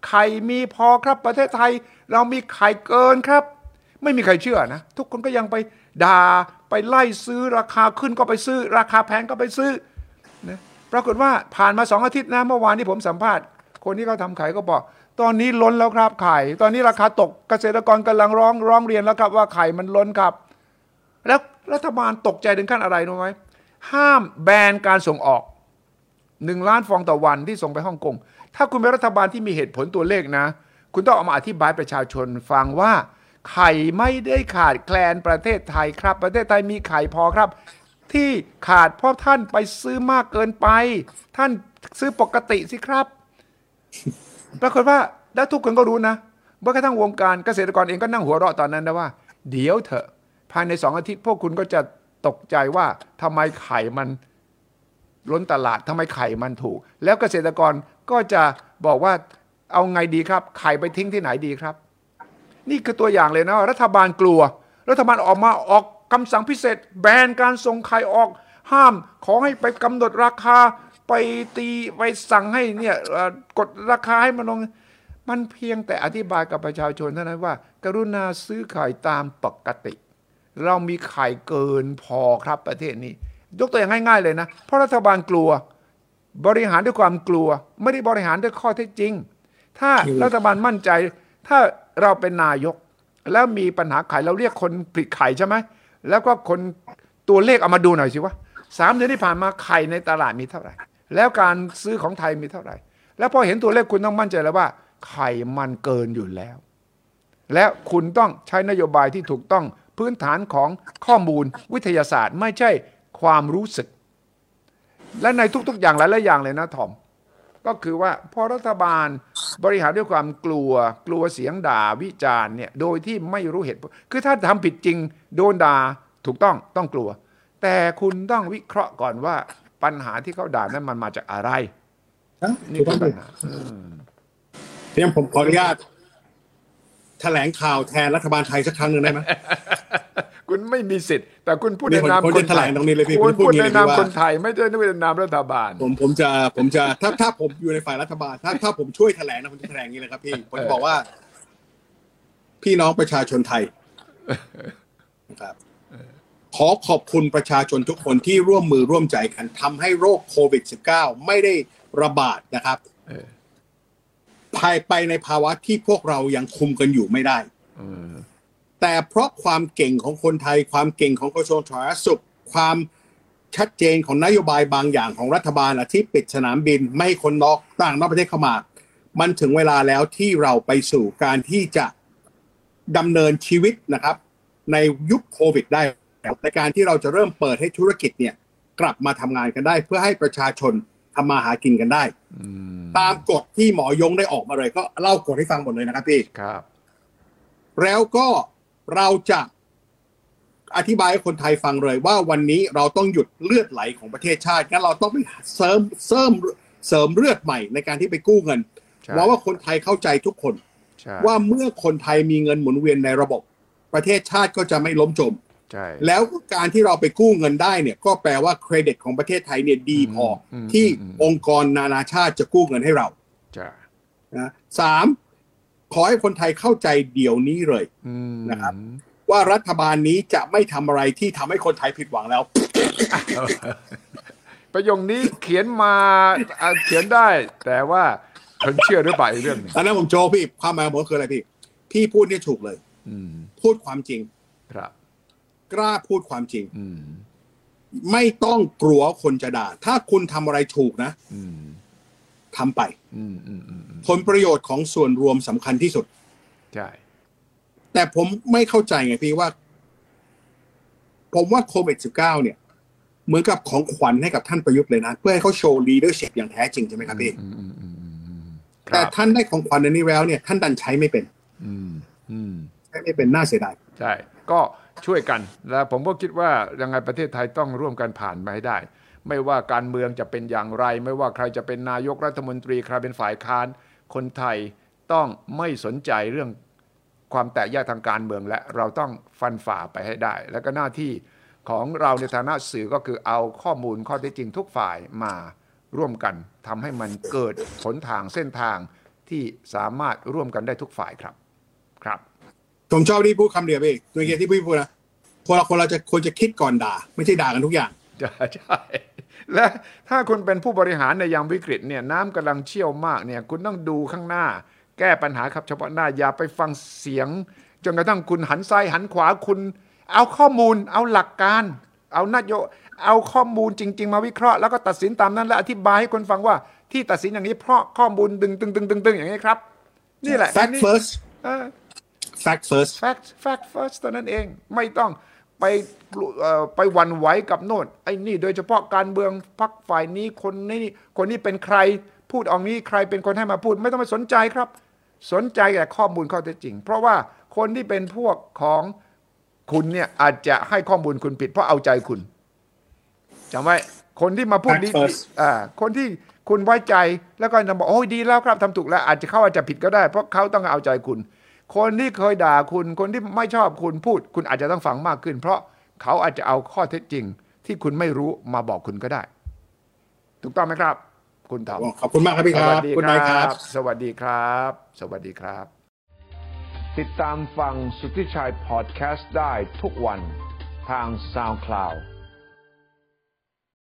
[SPEAKER 1] ไข่มีพอครับประเทศไทยเรามีไข่เกินครับไม่มีใครเชื่อนะทุกคนก็ยังไปด่าไปไล่ซื้อราคาขึ้นก็ไปซื้อราคาแพงก็ไปซื้อนะปรากฏว่าผ่านมาสองอาทิตย์นะเมื่อวานที่ผมสัมภาษณ์คนที่เขาทำไข่ก็บอกตอนนี้ล้นแล้วครับไข่ตอนนี้ราคาตกเกษตรกรกำลังร้องร้องเรียนแล้วครับว่าไข่มันล้นครับแล้วรัฐบาลตกใจถึงขั้นอะไรรู้ไหมห้ามแบนการส่งออกหนึ่งล้านฟองต่อวันที่ส่งไปฮ่องกงถ้าคุณเป็นรัฐบาลที่มีเหตุผลตัวเลขนะคุณต้องเอามาอธิบายประชาชนฟังว่าไข่ไม่ได้ขาดแคลนประเทศไทยครับประเทศไทยมีไข่พอครับที่ขาดเพราะท่านไปซื้อมากเกินไปท่านซื้อปกติสิครับปรากฏว่าแล้วทุกคนก็รู้นะแม้กระทั่งวงการเกษตรกรเองก็นั่งหัวเราะตอนนั้นนะว่าเดี๋ยวเถอะภายในสองอาทิตย์พวกคุณก็จะตกใจว่าทำไมไข่มันล้นตลาดทำไมไข่มันถูกแล้วเกษตรกรก็จะบอกว่าเอาไงดีครับไข่ไปทิ้งที่ไหนดีครับนี่คือตัวอย่างเลยนะรัฐบาลกลัวรัฐบาลออกมาออกคำสั่งพิเศษแบนการส่งไข่ออกห้ามขอให้ไปกำหนดราคาไปตีไปสั่งให้เนี่ยกดราคาให้มันลงมันเพียงแต่อธิบายกับประชาชนเท่านั้นว่ากรุณาซื้อไข่ตามปกติเรามีไข่เกินพอครับประเทศนี้ยกตัวอย่างง่ายๆเลยนะเพราะรัฐบาลกลัวบริหารด้วยความกลัวไม่ได้บริหารด้วยข้อเท็จจริงถ้ารัฐบาลมั่นใจถ้าเราเป็นนายกแล้วมีปัญหาไข่เราเรียกคนผลิตไข่ใช่ไหมแล้วก็คนตัวเลขเอามาดูหน่อยสิว่าสามเดือนที่ผ่านมาไข่ในตลาดมีเท่าไหร่แล้วการซื้อของไทยมีเท่าไหร่แล้วพอเห็นตัวเลขคุณต้องมั่นใจแล้วว่าไข่มันเกินอยู่แล้วและคุณต้องใช้นโยบายที่ถูกต้องพื้นฐานของข้อมูลวิทยาศาสตร์ไม่ใช่ความรู้สึกและในทุกๆอย่างหลายๆอย่างเลยนะทอมก็คือว่าพอรัฐบาลบริหารด้วยความกลัวกลัวเสียงด่าวิจารณ์เนี่ยโดยที่ไม่รู้เหตุผลคือถ้าทำผิดจริงโดนด่าถูกต้องต้องกลัวแต่คุณต้องวิเคราะห์ก่อนว่าปัญหาที่เขาด่านั้นมันมาจากอะไรนี่คือปัญหา
[SPEAKER 2] เดี๋ยวผมขออนุญาตแถลงข่าวแทนรัฐบาลไทยสักครั้งหนึ่งได้ไหม
[SPEAKER 1] คุณไม่มีสิทธิ์แต่คุณพูดในนามคนไทย
[SPEAKER 2] ตรงนี้เลยพี่
[SPEAKER 1] คุณพูดในนามคนไทยไม่ใช่ในนามรัฐบาล
[SPEAKER 2] ผมผมจะผมจะถ้าถ้าผมอยู่ในฝ่ายรัฐบาลถ้าถ้าผมช่วยแถลงนะผมจะแถลงอย่างนี้เลยครับพี่ผมจะบอกว่าพี่น้องประชาชนไทยนะครับขอขอบคุณประชาชนทุกคนที่ร่วมมือร่วมใจกันทำให้โรคโควิด สิบเก้า ไม่ได้ระบาดนะครับภายไปในภาวะที่พวกเรายังคุมกันอยู่ไม่ได้แต่เพราะความเก่งของคนไทยความเก่งของกระทรวงสาธารณสุขความชัดเจนของนโยบายบางอย่างของรัฐบาลที่ปิดสนามบินไม่ให้คนนอกต่างนอกประเทศเข้ามามันถึงเวลาแล้วที่เราไปสู่การที่จะดำเนินชีวิตนะครับในยุคโควิดได้ในการที่เราจะเริ่มเปิดให้ธุรกิจเนี่ยกลับมาทำงานกันได้เพื่อให้ประชาชนทำมาหากินกันได้ตามกฎที่หมอยงได้ออกมาเลยก็เล่ากฎให้ฟังหมดเลยนะครับพี่
[SPEAKER 1] ครับ
[SPEAKER 2] แล้วก็เราจะอธิบายให้คนไทยฟังเลยว่าวันนี้เราต้องหยุดเลือดไหลของประเทศชาติงั้นเราต้องไปเสริมเสริมเสริมเลือดใหม่ในการที่ไปกู้เงินเพราะว่าคนไทยเข้าใจทุกคนว่าเมื่อคนไทยมีเงินหมุนเวียนในระบบประเทศชาติก็จะไม่ล้มจมแล้วการที่เราไปกู้เงินได้เนี่ยก็แปลว่าเครดิตของประเทศไทยเนี่ยดีพอที่องค์กรนานาชาติจะกู้เงินให้เรานะสามขอให้คนไทยเข้าใจเดี๋ยวนี้เลยนะครับว่ารัฐบาลนี้จะไม่ทำอะไรที่ทำให้คนไทยผิดหวังแล้ว
[SPEAKER 1] ประโยคนี้เขียนมาเขียนได้แต่ว่าคนเชื่อหรือเปล่าอีกเรื่องนึง
[SPEAKER 2] อันนั้นผมโจพี่ความหมายของผมคืออะไรพี่พี่พูดนี่ถูกเลยพูดความจริง
[SPEAKER 1] ครับ
[SPEAKER 2] กล้าพูดความจริงไม่ต้องกลัวคนจะด่าถ้าคุณทำอะไรถูกนะทำไปผลประโยชน์ของส่วนรวมสำคัญที่สุด
[SPEAKER 1] ใช่
[SPEAKER 2] แต่ผมไม่เข้าใจไงพี่ว่าผมว่าโควิด สิบเก้า เนี่ยเหมือนกับของขวัญให้กับท่านประยุทธ์เลยนะเพื่อให้เขาโชว์ leadership อย่างแท้จริงใช่ไหมครับพี่แต่ท่านได้ของขวัญอันนี้แล้วเนี่ยท่านดันใช้ไม่เป็นใช้ไม่เป็นน่าเสียดาย
[SPEAKER 1] ใช่ก็ช่วยกันแล้วผมก็คิดว่ายังไงประเทศไทยต้องร่วมกันผ่านไปให้ได้ไม่ว่าการเมืองจะเป็นอย่างไรไม่ว่าใครจะเป็นนายกรัฐมนตรีใครเป็นฝ่ายค้านคนไทยต้องไม่สนใจเรื่องความแตกแยกทางการเมืองและเราต้องฟันฝ่าไปให้ได้แล้วก็หน้าที่ของเราในฐานะสื่อก็คือเอาข้อมูลข้อเท็จจริงทุกฝ่ายมาร่วมกันทำให้มันเกิดหนทางเส้นทางที่สามารถร่วมกันได้ทุกฝ่ายครับครับ
[SPEAKER 2] ผมชอบที่พูดคำเดียวพี่ตัวเองที่พี่พูดนะคนเราคนเราจะควรจะคิดก่อนด่าไม่ใช่ด่ากันทุกอย่าง
[SPEAKER 1] ใช่ใช่และถ้าคุณเป็นผู้บริหารในยามวิกฤตเนี่ยน้ำกำลังเชี่ยวมากเนี่ยคุณต้องดูข้างหน้าแก้ปัญหาครับเฉพาะหน้าอย่าไปฟังเสียงจนกระทั่งคุณหันซ้ายหันขวาคุณเอาข้อมูลเอาหลักการเอานโยเอาข้อมูลจริงๆมาวิเคราะห์แล้วก็ตัดสินตามนั้นและอธิบายให้คนฟังว่าที่ตัดสินอย่างนี้เพราะข้อมูลดึงตึงตึงตึงตึงอย่างนี้ครับนี่แหละ
[SPEAKER 2] fact first fact first
[SPEAKER 1] fact fact first ตัวนั้นเองไม่ต้องไปไปหวั่นไหวกับโน่นไอ้นี่โดยเฉพาะการเมืองพรรคฝ่ายนี้คนนี้คนนี้เป็นใครพูดออกนี้ใครเป็นคนให้มาพูดไม่ต้องไปสนใจครับสนใจแต่ข้อมูลข้อเท็จจริงเพราะว่าคนที่เป็นพวกของคุณเนี่ยอาจจะให้ข้อมูลคุณผิดเพราะเอาใจคุณจำไว้คนที่มาพูดดีอ่าคนที่คุณไว้ใจแล้วก็จะบอกโอ้ยดีแล้วครับทำถูกแล้วอาจจะเขาอาจจะผิดก็ได้เพราะเขาต้องเอาใจคุณคนที่เคยด่าคุณคนที่ไม่ชอบคุณพูดคุณอาจจะต้องฟังมากขึ้นเพราะเขาอาจจะเอาข้อเท็จจริงที่คุณไม่รู้มาบอกคุณก็ได้ถูกต้องไหมครับคุณทอม
[SPEAKER 2] ขอบคุณมากครับพี่ครับคุณนายครับ
[SPEAKER 1] สวัสดีครับสวัสดีครับติดตามฟังสุทธิชัยพอดแคสต์ได้ทุกวันทาง SoundCloud